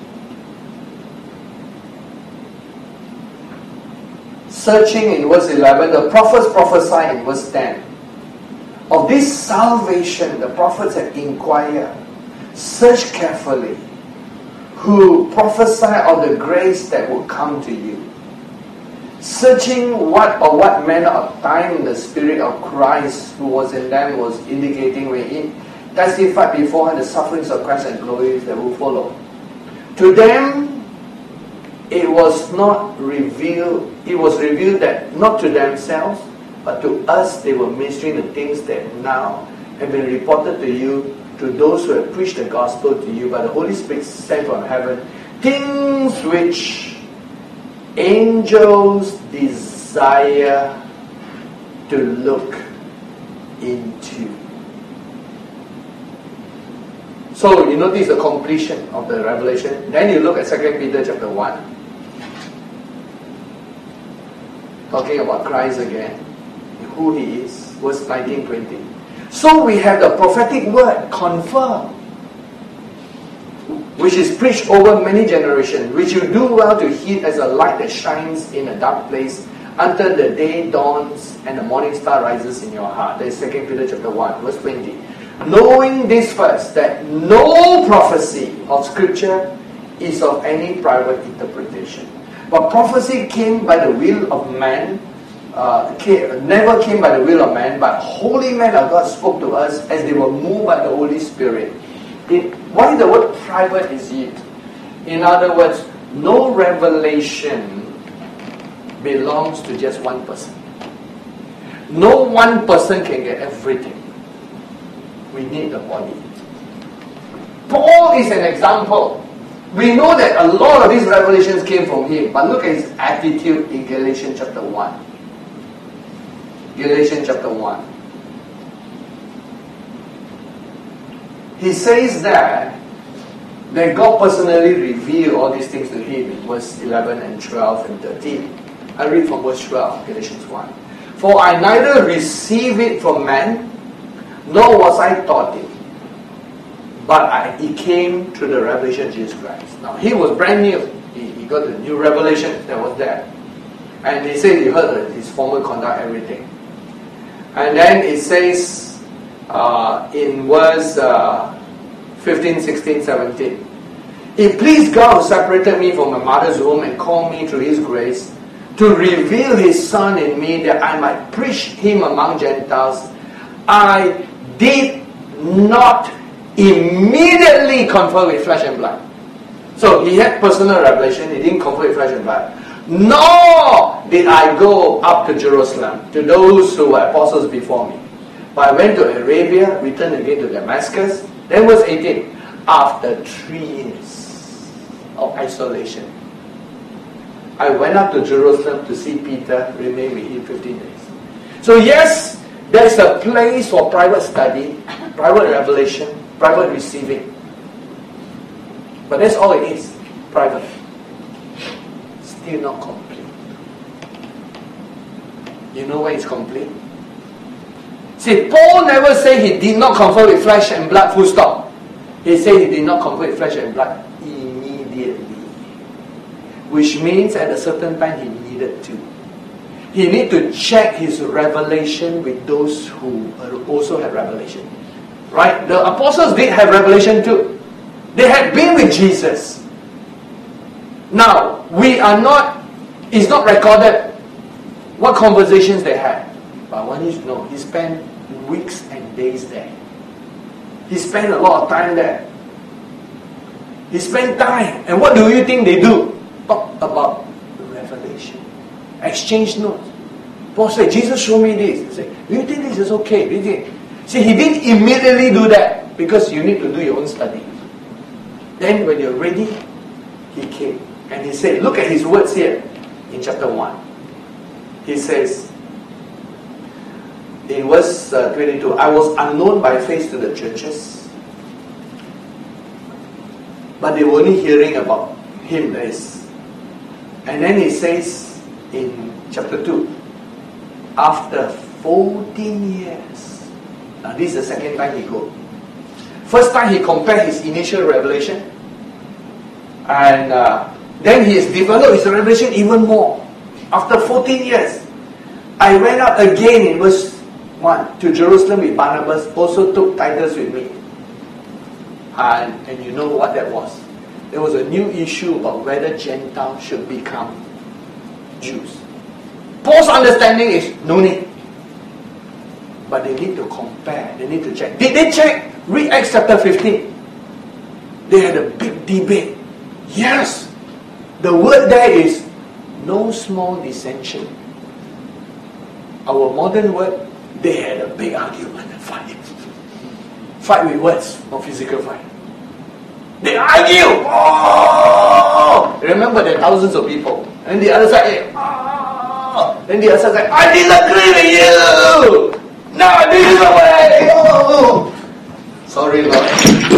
searching in verse eleven, the prophets prophesy in verse ten. Of this salvation, the prophets have inquired, search carefully, who prophesy of the grace that will come to you. Searching what or what manner of time the Spirit of Christ who was in them was indicating when he testified beforehand the sufferings of Christ and glories that will follow. To them, it was not revealed, it was revealed that not to themselves, but to us they were ministering the things that now have been reported to you, to those who have preached the gospel to you by the Holy Spirit sent from heaven, things which angels desire to look into. So you notice the completion of the revelation. Then you look at Second Peter chapter one. Talking about Christ again, who He is, verse nineteen twenty. So we have the prophetic word confirmed, which is preached over many generations, which you do well to heed as a light that shines in a dark place until the day dawns and the morning star rises in your heart. That is Second Peter chapter one, verse twenty. Knowing this first, that no prophecy of Scripture is of any private interpretation. But prophecy came by the will of man, uh, came, never came by the will of man, but holy men of God spoke to us as they were moved by the Holy Spirit. It, why the word private is used? In other words, no revelation belongs to just one person. No one person can get everything. We need the body. Paul is an example. We know that a lot of these revelations came from him, but look at his attitude in Galatians chapter one. Galatians chapter one. He says that, that God personally revealed all these things to him in verse eleven and twelve and thirteen. I read from verse twelve, Galatians one. For I neither received it from man, nor was I taught it, but I, it came through the revelation of Jesus Christ. Now, he was brand new. He, he got a new revelation that was there. And he said he heard his former conduct, everything. And then it says uh, in verse uh, fifteen, sixteen, seventeen, it pleased God who separated me from my mother's womb and called me through his grace to reveal his Son in me that I might preach him among Gentiles. I did not immediately confer with flesh and blood. So he had personal revelation. He didn't confer with flesh and blood. Nor did I go up to Jerusalem to those who were apostles before me. But I went to Arabia, returned again to Damascus. Then verse eighteen. After three years of isolation, I went up to Jerusalem to see Peter, remained with him fifteen days. So yes, there's a place for private study, private revelation, private receiving. But that's all it is, private. Still not complete. You know where it's complete? See, Paul never said he did not confer with flesh and blood, full stop. He said he did not confer with flesh and blood immediately. Which means at a certain time he needed to. He needed to check his revelation with those who also have revelation. Right? The apostles did have revelation too. They had been with Jesus. Now, we are not, it's not recorded what conversations they had. But I want you to know, he spent weeks and days there. He spent a lot of time there. He spent time. And what do you think they do? Talk about the revelation. Exchange notes. Paul said, Jesus showed me this. He said, do you think this is okay? Do you think? See, he didn't immediately do that because you need to do your own study. Then when you're ready, he came. And he said, look at his words here in chapter one. He says, in verse uh, twenty-two, I was unknown by face to the churches, but they were only hearing about him. This. And then he says in chapter two, after fourteen years, now this is the second time he goes. First time he compared his initial revelation, and uh, then he has developed his revelation even more. After fourteen years, I went up again in verse one to Jerusalem with Barnabas, also took Titus with me. And, and you know what that was? There was a new issue about whether Gentiles should become Jews. Paul's understanding is no need. But they need to compare, they need to check. Did they check? Read Acts chapter fifteen. They had a big debate. Yes, the word there is no small dissension. Our modern word, they had a big argument and fight. Fight with words, not physical fight. They argue. Oh! Remember there are thousands of people. And the other side, oh! Then the other side, I disagree with you. No, this is the way. Oh! Sorry, Lord.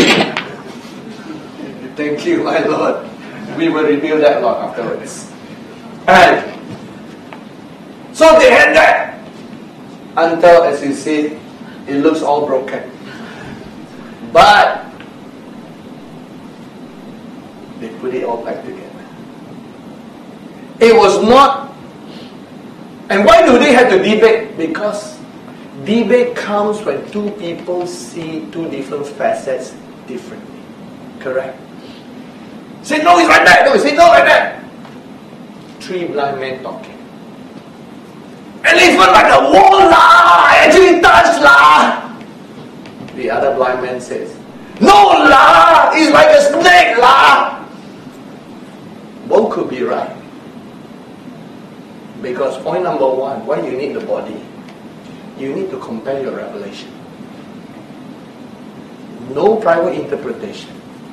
Thank you, my Lord. We will reveal that, Lord, afterwards. And so they had that. Until, as you see, it looks all broken. But they put it all back together. It was not. And why do they have to debate? Because debate comes when two people see two different facets differently. Correct? Say no, it's like that. No, say no, like that. Three blind men talking. Elephant like a wall lah, I actually touched lah. The other blind man says, no lah, it's like a snake lah. Both could be right. Because point number one, why you need the body? You need to compare your revelation. No private interpretation.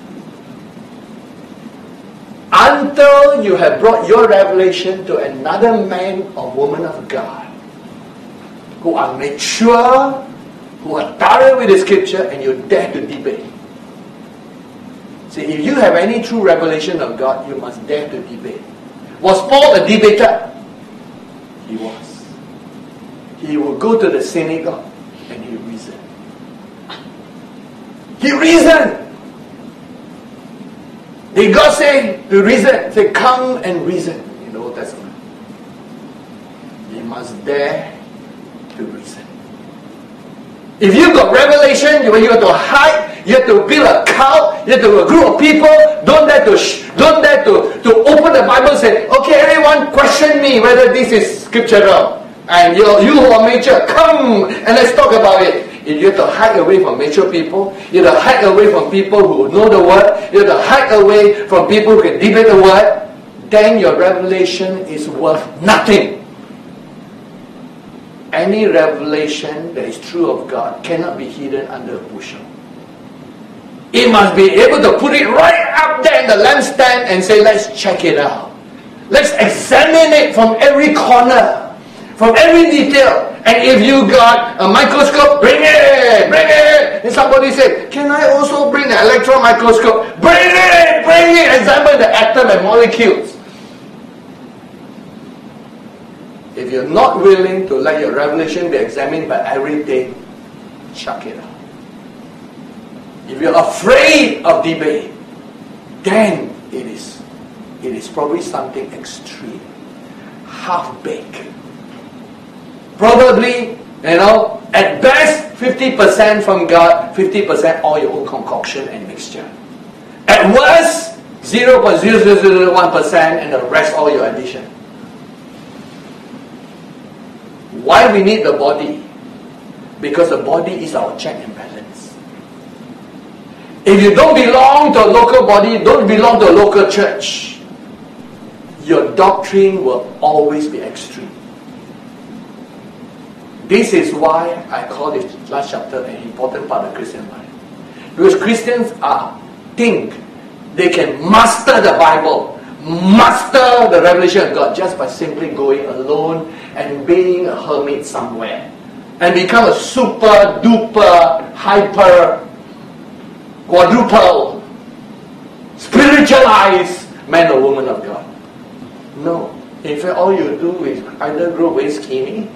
Until you have brought your revelation to another man or woman of God who are mature, who are thorough with the scripture, and you dare to debate. See, if you have any true revelation of God, you must dare to debate. Was Paul a debater? He was. He would go to the synagogue and he reasoned. He reasoned. Did God say to reason? Say, come and reason in the Old Testament. You must dare to reason. If you got revelation, you have to hide, you have to build a cult, you have to have a group of people, don't dare to sh- don't dare to, to open the Bible and say, okay, everyone question me whether this is scriptural. And you, you who are mature, come and let's talk about it. If you have to hide away from mature people, you have to hide away from people who know the word, you have to hide away from people who can debate the word, then your revelation is worth nothing. Any revelation that is true of God cannot be hidden under a bushel. It must be able to put it right up there in the lampstand and say, let's check it out. Let's examine it from every corner, from every detail. And if you got a microscope, bring it, bring it. And somebody said, can I also bring the electron microscope? Bring it, bring it. Examine the atom and molecules. If you're not willing to let your revelation be examined by everything, chuck it out. If you're afraid of debate, then it is, it is probably something extreme, half-baked. Probably, you know, at best fifty percent from God, fifty percent all your own concoction and mixture. At worst, zero point zero zero zero one percent and the rest all your addition. Why we need the body? Because the body is our check and balance. If you don't belong to a local body, don't belong to a local church, your doctrine will always be extreme. This is why I call this last chapter an important part of Christian life. Because Christians are think they can master the Bible, master the revelation of God just by simply going alone and being a hermit somewhere and become a super duper hyper quadruple spiritualized man or woman of God. No. In fact, all you do is either grow way skinny.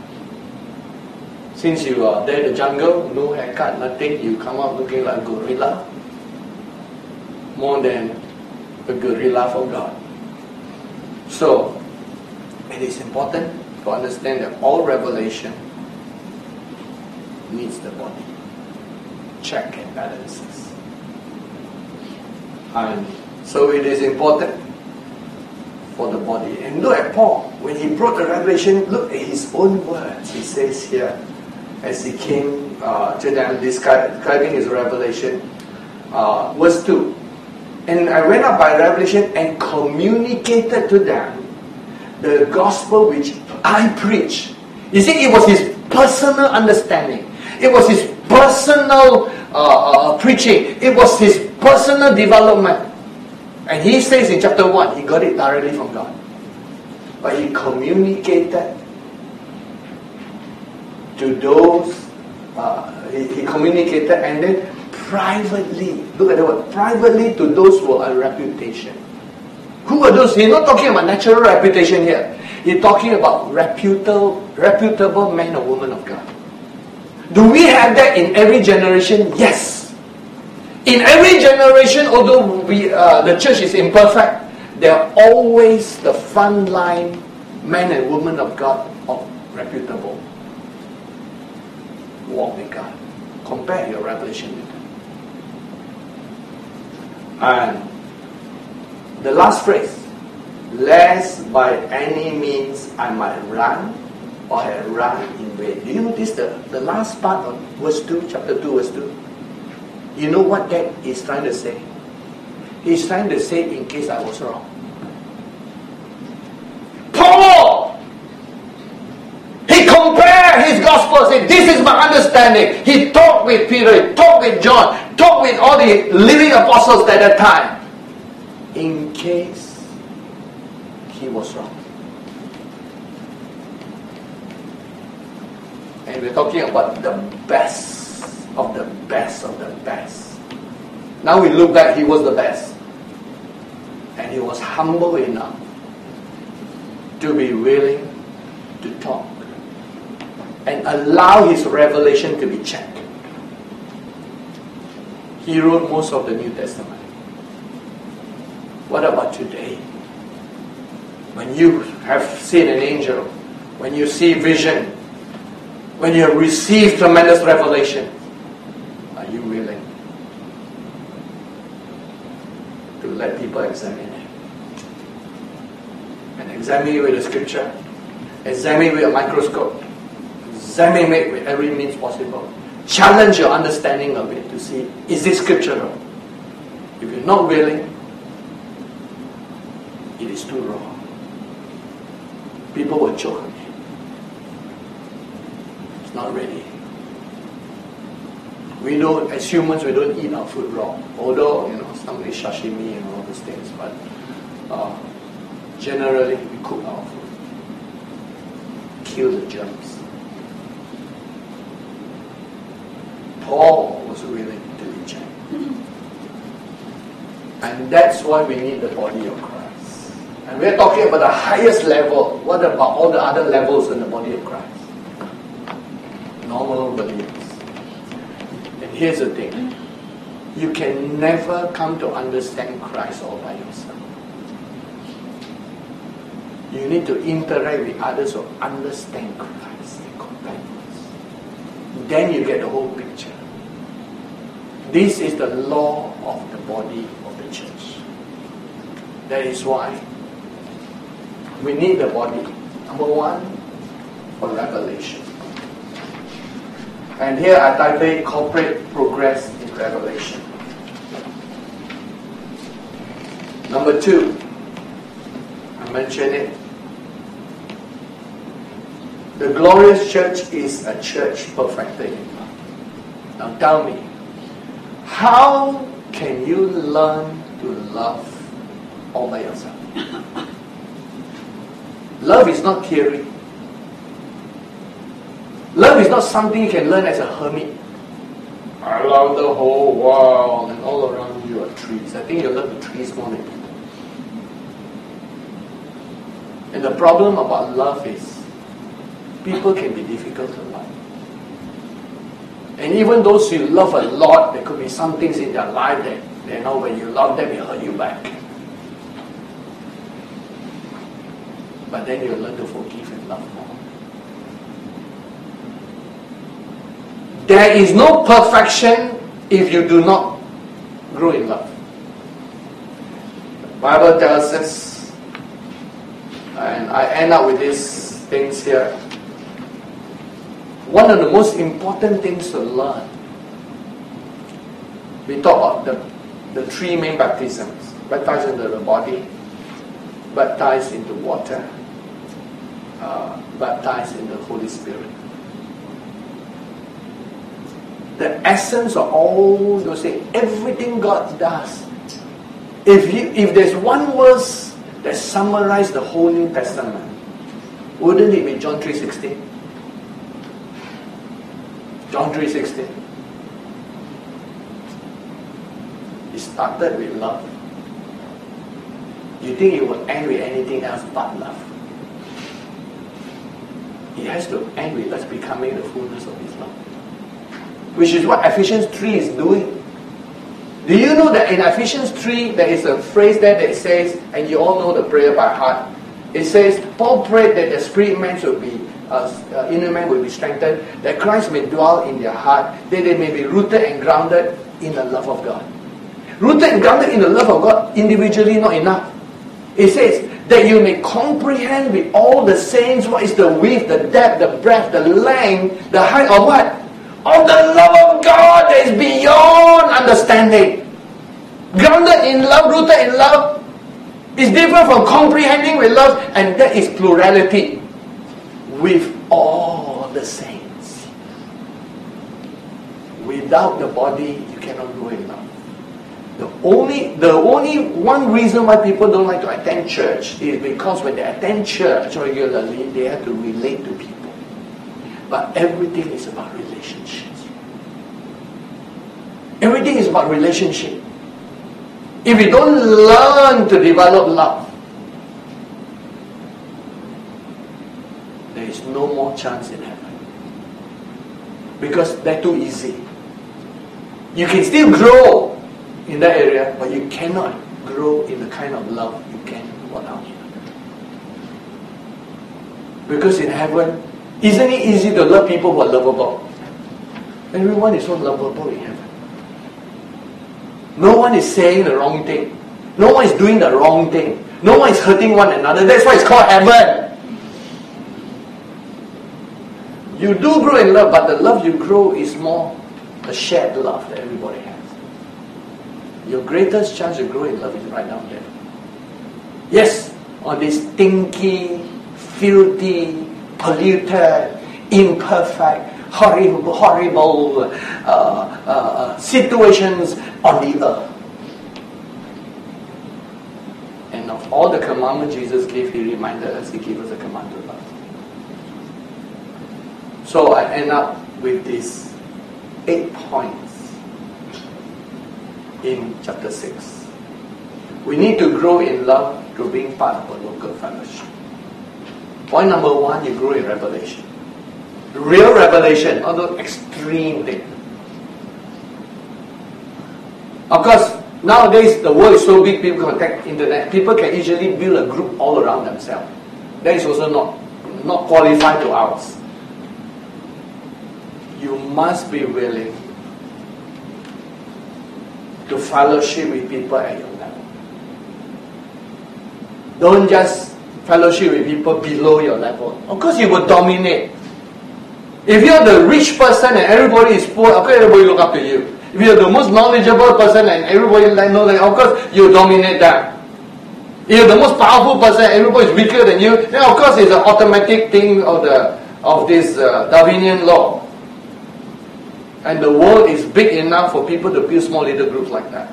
Since you are there in the jungle, no haircut, nothing, you come out looking like a gorilla. More than a gorilla for God. So, it is important to understand that all revelation needs the body. Check and balances. And so it is important for the body. And look at Paul. When he brought the revelation, look at his own words. He says here, as he came uh, to them, describing his revelation, uh, verse two. And I went up by revelation and communicated to them the gospel which I preach. You see, it was his personal understanding. It was his personal uh, uh, preaching. It was his personal development. And he says in chapter one, he got it directly from God. But he communicated to those, uh, he, he communicated and then privately, look at the word, privately to those who are a reputation. Who are those? He's not talking about natural reputation here. He's talking about reputable, reputable man or woman of God. Do we have that in every generation? Yes. In every generation, although we, uh, the church is imperfect, there are always the frontline men and women of God of reputable walk with God. Compare your revelation with them. And the last phrase, lest by any means I might run or have run in vain. Do you notice the, the last part of verse two, chapter two, verse two? You know what that is trying to say? He's trying to say, in case I was wrong. Paul! He compared his gospel, said, this is my understanding. He talked with Peter, he talked with John, talked with all the living apostles at that time. In case he was wrong. And we're talking about the best of the best of the best. Now we look back, he was the best. And he was humble enough to be willing to talk and allow his revelation to be checked. He wrote most of the New Testament. What about today? When you have seen an angel, when you see vision, when you have received tremendous revelation, are you willing to let people examine it? And examine it with the scripture, examine it with a microscope, examine it with every means possible. Challenge your understanding of it to see, is this scriptural? If you're not willing, it is too raw. People will choke on it. It's not ready. We don't, as humans, we don't eat our food raw. Although, you know, some eat sashimi and all those things, but uh, generally we cook our food. Kill the germs. Paul was willing to be checked. And that's why we need the body of Christ. And we're talking about the highest level. What about all the other levels in the body of Christ? Normal believers. And here's the thing. You can never come to understand Christ all by yourself. You need to interact with others who understand Christ and companions. Then you get the whole picture. This is the law of the body of the church. That is why we need the body. Number one, for revelation. And here I titled Corporate Progress in Revelation. Number two, I mentioned it. The glorious church is a church perfected in love. Now tell me, how can you learn to love all by yourself? Love is not theory. Love is not something you can learn as a hermit. I love the whole world and all around you are trees. I think you love the trees more than people. And the problem about love is people can be difficult to love. And even those you love a lot, there could be some things in their life that, you know, when you love them, it hurt you back. But then you learn to forgive and love more. There is no perfection if you do not grow in love. The Bible tells us, and I end up with these things here. One of the most important things to learn, we talk about the, the three main baptisms. Baptized into the body, baptized into water, uh, baptized in the Holy Spirit. The essence of all those things, everything God does. If he, if there's one verse that summarizes the whole New Testament, wouldn't it be John three sixteen? John three sixteen. It started with love. You think it will end with anything else but love? It has to end with us becoming the fullness of His love. Which is what Ephesians three is doing. Do you know that in Ephesians three there is a phrase there that says, and you all know the prayer by heart. It says, Paul prayed that the spirit man should be, uh, uh, inner man will be strengthened, that Christ may dwell in their heart, that they may be rooted and grounded in the love of God. Rooted and grounded in the love of God individually not enough. It says that you may comprehend with all the saints what is the width, the depth, the breadth, the length, the height of what? Of the love of God that is beyond understanding. Grounded in love, rooted in love, is different from comprehending with love, and that is plurality. With all the saints. Without the body, you cannot grow in love. The only, the only one reason why people don't like to attend church is because when they attend church regularly, they have to relate to people. But everything is about relationships. Everything is about relationship. If we don't learn to develop love, there is no more chance in heaven. Because they're too easy. You can still grow in that area, but you cannot grow in the kind of love you can without it. Because in heaven, isn't it easy to love people who are lovable? Everyone is so lovable in heaven. No one is saying the wrong thing. No one is doing the wrong thing. No one is hurting one another. That's why it's called heaven. You do grow in love, but the love you grow is more a shared love that everybody has. Your greatest chance to grow in love is right down there. Yes, on this stinky, filthy, polluted, imperfect, horrible, horrible uh, uh, situations on the earth. And of all the commandments Jesus gave, He reminded us, He gave us a command to love. So I end up with these eight points in chapter six. We need to grow in love through being part of a local fellowship. Point number one, you grow in revelation. Real revelation, not the extreme thing. Of course, nowadays the world is so big, people contact internet. People can easily build a group all around themselves. That is also not, not qualified to ours. You must be willing to fellowship with people at your level. Don't just fellowship with people below your level. Of course you will dominate. If you're the rich person and everybody is poor, of course everybody look up to you. If you're the most knowledgeable person and everybody knows that, of course you dominate them. If you're the most powerful person and everybody is weaker than you, then of course it's an automatic thing of the of this uh, Darwinian law. And the world is big enough for people to build small little groups like that.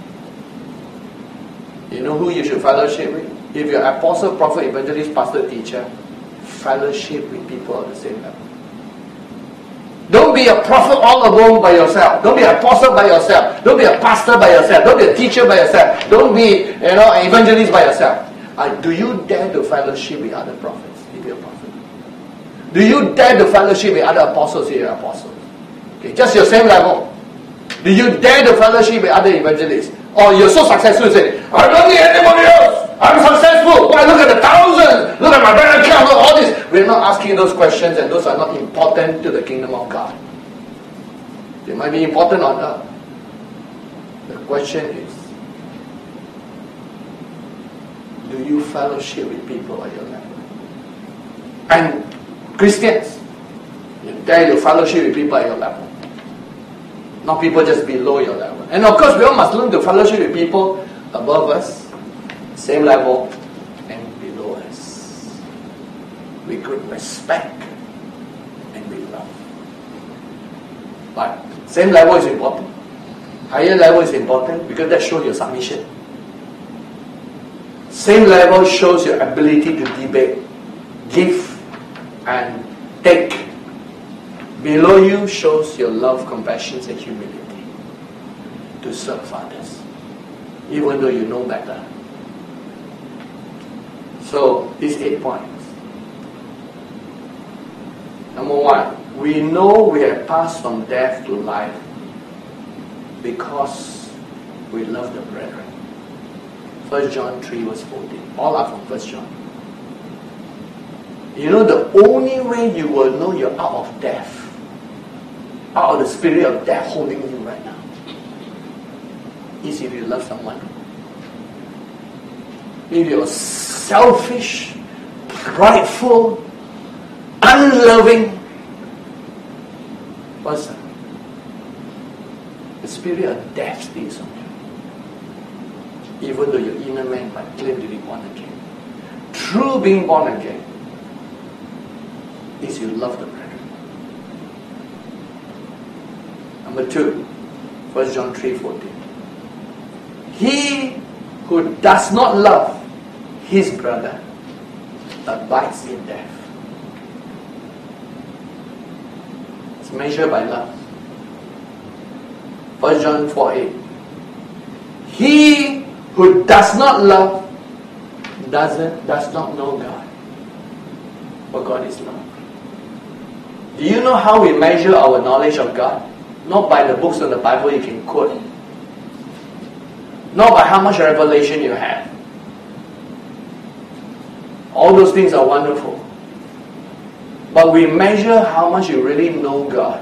You know who you should fellowship with? If you're apostle, prophet, evangelist, pastor, teacher, fellowship with people at the same level. Don't be a prophet all alone by yourself. Don't be an apostle by yourself. Don't be a pastor by yourself. Don't be a teacher by yourself. Don't be, you know, an evangelist by yourself. Uh, do you dare to fellowship with other prophets if you're a prophet? Do you dare to fellowship with other apostles if you're an apostle? Okay, just your same level. Do you dare to fellowship with other evangelists? Or you're so successful, you say, I don't need anybody else. I'm successful. Why, look at the thousands. Look at my bank account. Look at all this. We're not asking those questions, and those are not important to the kingdom of God. They might be important on earth. The question is, do you fellowship with people at your level? And Christians, you dare to fellowship with people at your level. Not people just below your level. And of course, we all must learn to fellowship with people above us, same level, and below us. We could respect and we love. But same level is important. Higher level is important because that shows your submission. Same level shows your ability to debate, give, and take. Below you shows your love, compassion, and humility to serve others, even though you know better. So, these eight points. Number one, we know we have passed from death to life because we love the brethren. First John three verse fourteen. All are from First John. You know, the only way you will know you're out of death, out of the spirit of death holding you right now, is if you love someone. if you're selfish, prideful, unloving person, the spirit of death stays on you. Even though your inner man might claim to be born again. True being born again is you love the brethren. Number two, First John three fourteen. He who does not love his brother abides in death. It's measured by love. First John four eight. He who does not love doesn't does not know God. For God is love. Do you know how we measure our knowledge of God? Not by the books of the Bible you can quote. Not by how much revelation you have. All those things are wonderful. But we measure how much you really know God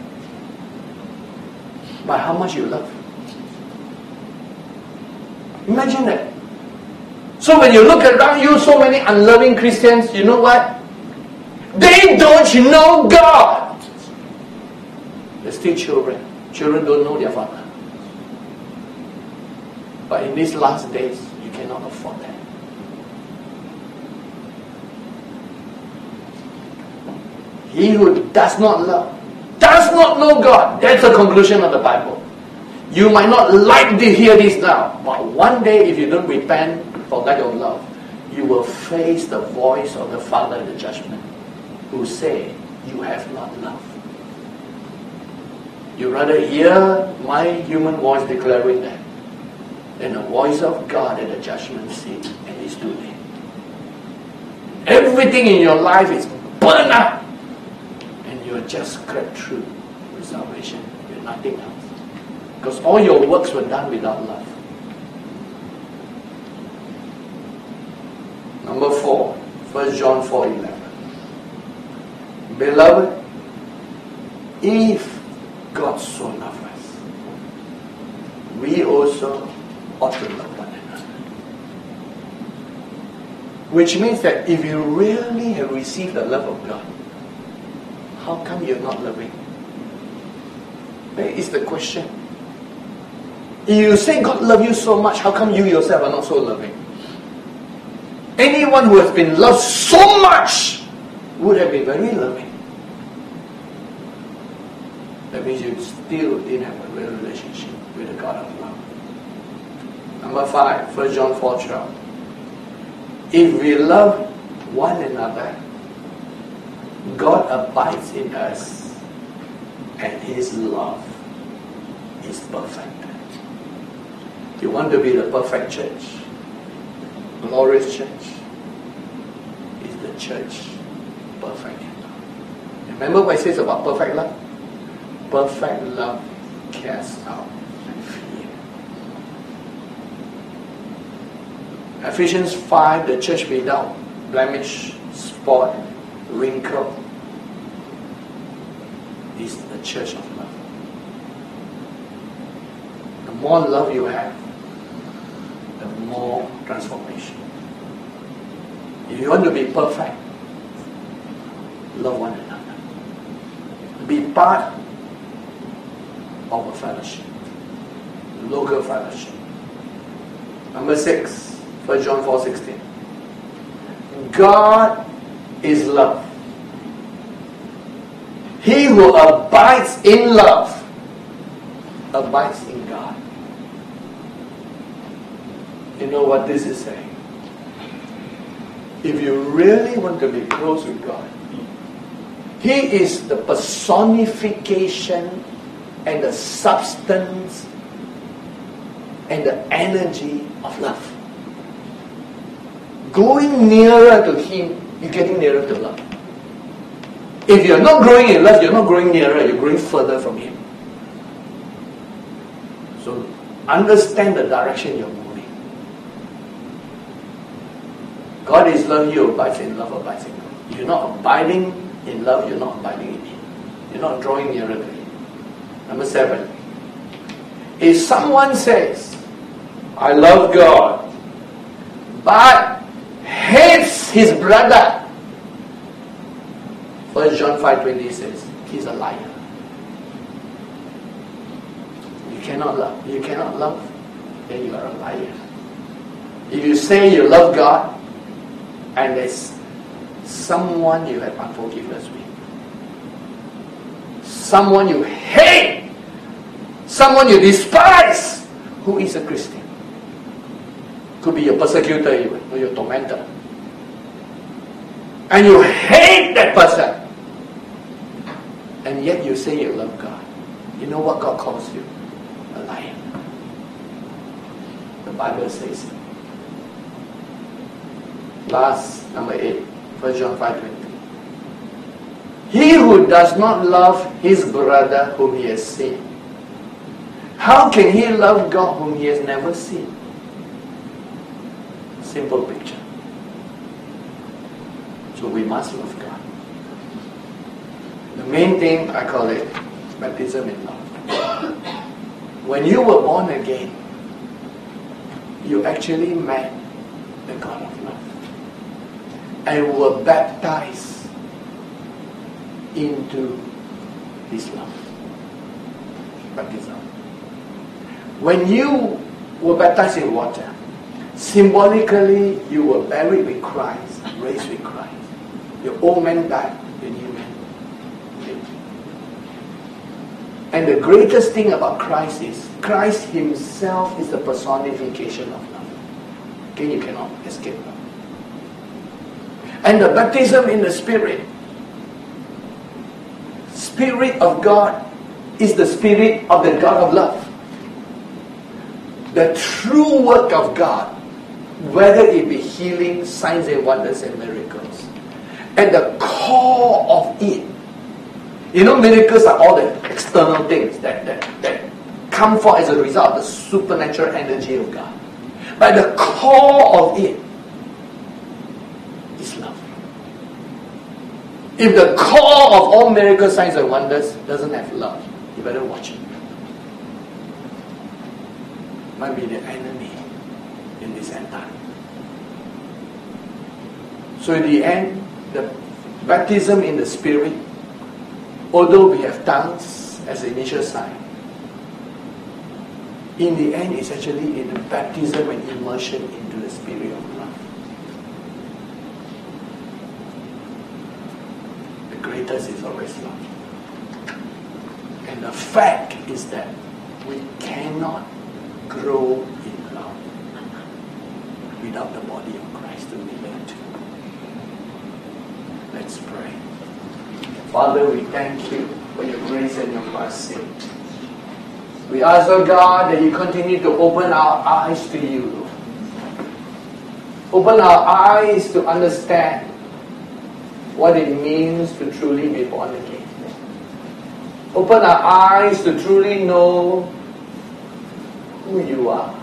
by how much you love. Imagine that. So when you look around you, so many unloving Christians, you know what? They don't know God. They're still children. Children don't know their father. But in these last days, you cannot afford that. He who does not love, does not know God. That's the conclusion of the Bible. You might not like to hear this now, but one day if you don't repent for lack of love, you will face the voice of the Father in the judgment, who say, you have not loved. You rather hear my human voice declaring that than the voice of God at the judgment seat, and it's too late. Everything in your life is burned up, and you're just scraped through with salvation. You're nothing else. Because all your works were done without love. Number four, First John four eleven. Beloved, if God so loved us, we also ought to love one another. Which means that if you really have received the love of God, how come you're not loving? That is the question. If you say God loves you so much, how come you yourself are not so loving? Anyone who has been loved so much would have been very loving. That means you still didn't have a real relationship with the God of love. Number five, First John four twelve. If we love one another, God abides in us, and His love is perfect. You want to be the perfect church, glorious church, is the church perfect in love. Remember what it says about perfect love? Perfect love casts out fear. Ephesians five, the church without blemish, spot, wrinkle, is the church of love. The more love you have, the more transformation. If you want to be perfect, love one another. Be part of a fellowship, local fellowship. Number six, First John four sixteen. God is love. He who abides in love abides in God. You know what this is saying? If you really want to be close with God, He is the personification and the substance and the energy of love. Going nearer to Him, you're getting nearer to love. If you're not growing in love, you're not growing nearer, you're growing further from Him. So understand the direction you're moving. God is love, you abides in love, abides in love. If you're not abiding in love, you're not abiding in Him. You're not drawing nearer to Him. Number seven. If someone says, I love God, but hates his brother, First John five twenty says, he's a liar. You cannot love. You cannot love, then you are a liar. If you say you love God, and there's someone you have unforgiveness with, someone you hate, someone you despise, who is a Christian, could be your persecutor even, or your tormentor, and you hate that person, and yet you say you love God, you know what God calls you? A liar. The Bible says it. Last, number eight, First John five twenty. He who does not love his brother whom he has seen, how can he love God whom he has never seen? Simple picture. So we must love God. The main thing, I call it baptism in love. When you were born again, you actually met the God of love and were baptized into His love. Baptism. When you were baptized in water, symbolically you were buried with Christ, raised with Christ. Your old man died, your new man lived. And the greatest thing about Christ is, Christ Himself is the personification of love. Okay, you cannot escape love. And the baptism in the Spirit, Spirit of God is the Spirit of the God of love. The true work of God, whether it be healing, signs and wonders and miracles, and the core of it, you know, miracles are all the external things that, that, that come forth as a result of the supernatural energy of God. But the core of it is love. If the core of all miracles, signs and wonders doesn't have love, you better watch it. Might be the enemy in this end time. So in the end, the baptism in the Spirit, although we have tongues as the initial sign, in the end it's actually in the baptism and immersion into the Spirit of love. The greatest is always love. And the fact is that we cannot grow in love without the body of Christ to relate to. Let's pray. Father, we thank you for your grace and your mercy. We ask, oh God, that you continue to open our eyes to you, Lord. Open our eyes to understand what it means to truly be born again. Open our eyes to truly know who you are,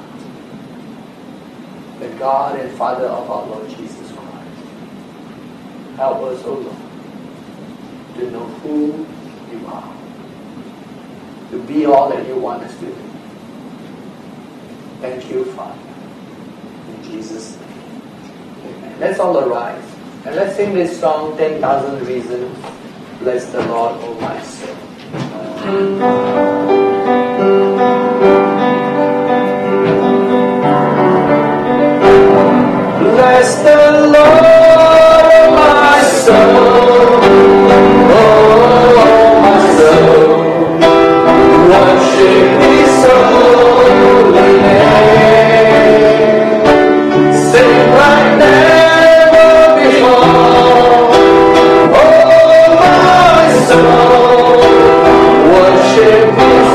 the God and Father of our Lord Jesus Christ. Help us, O Lord, to know who you are, to be all that you want us to be. Thank you, Father. In Jesus' name. Amen. Let's all arise and let's sing this song, ten thousand Reasons. Bless the Lord, O my soul. Bless the Lord, my soul, oh, my soul, worship His holy name, sing like never before, oh, my soul, worship His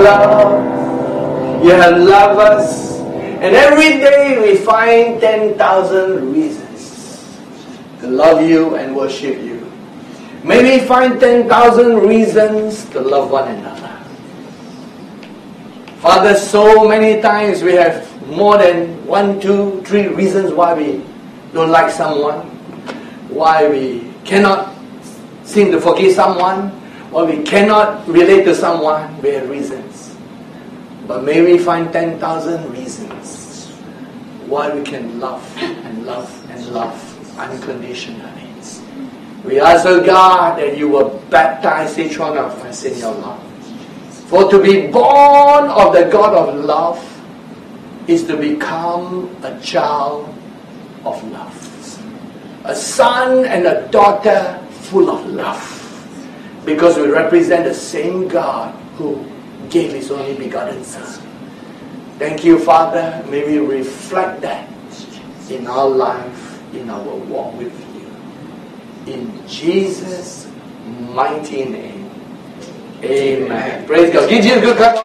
love. You have loved us. And every day we find ten thousand reasons to love you and worship you. May we find ten thousand reasons to love one another. Father, so many times we have more than one, two, three reasons why we don't like someone, why we cannot seem to forgive someone, why we cannot relate to someone. We have reasons. But may we find ten thousand reasons why we can love and love and love unconditionally. We ask, oh God, that you will baptize each one of us in your love. For to be born of the God of love is to become a child of love. A son and a daughter full of love. Because we represent the same God who gave His only begotten Son. Thank you, Father. May we reflect that in our life, in our walk with you. In Jesus' mighty name. Amen. Praise God. Give you a good clap.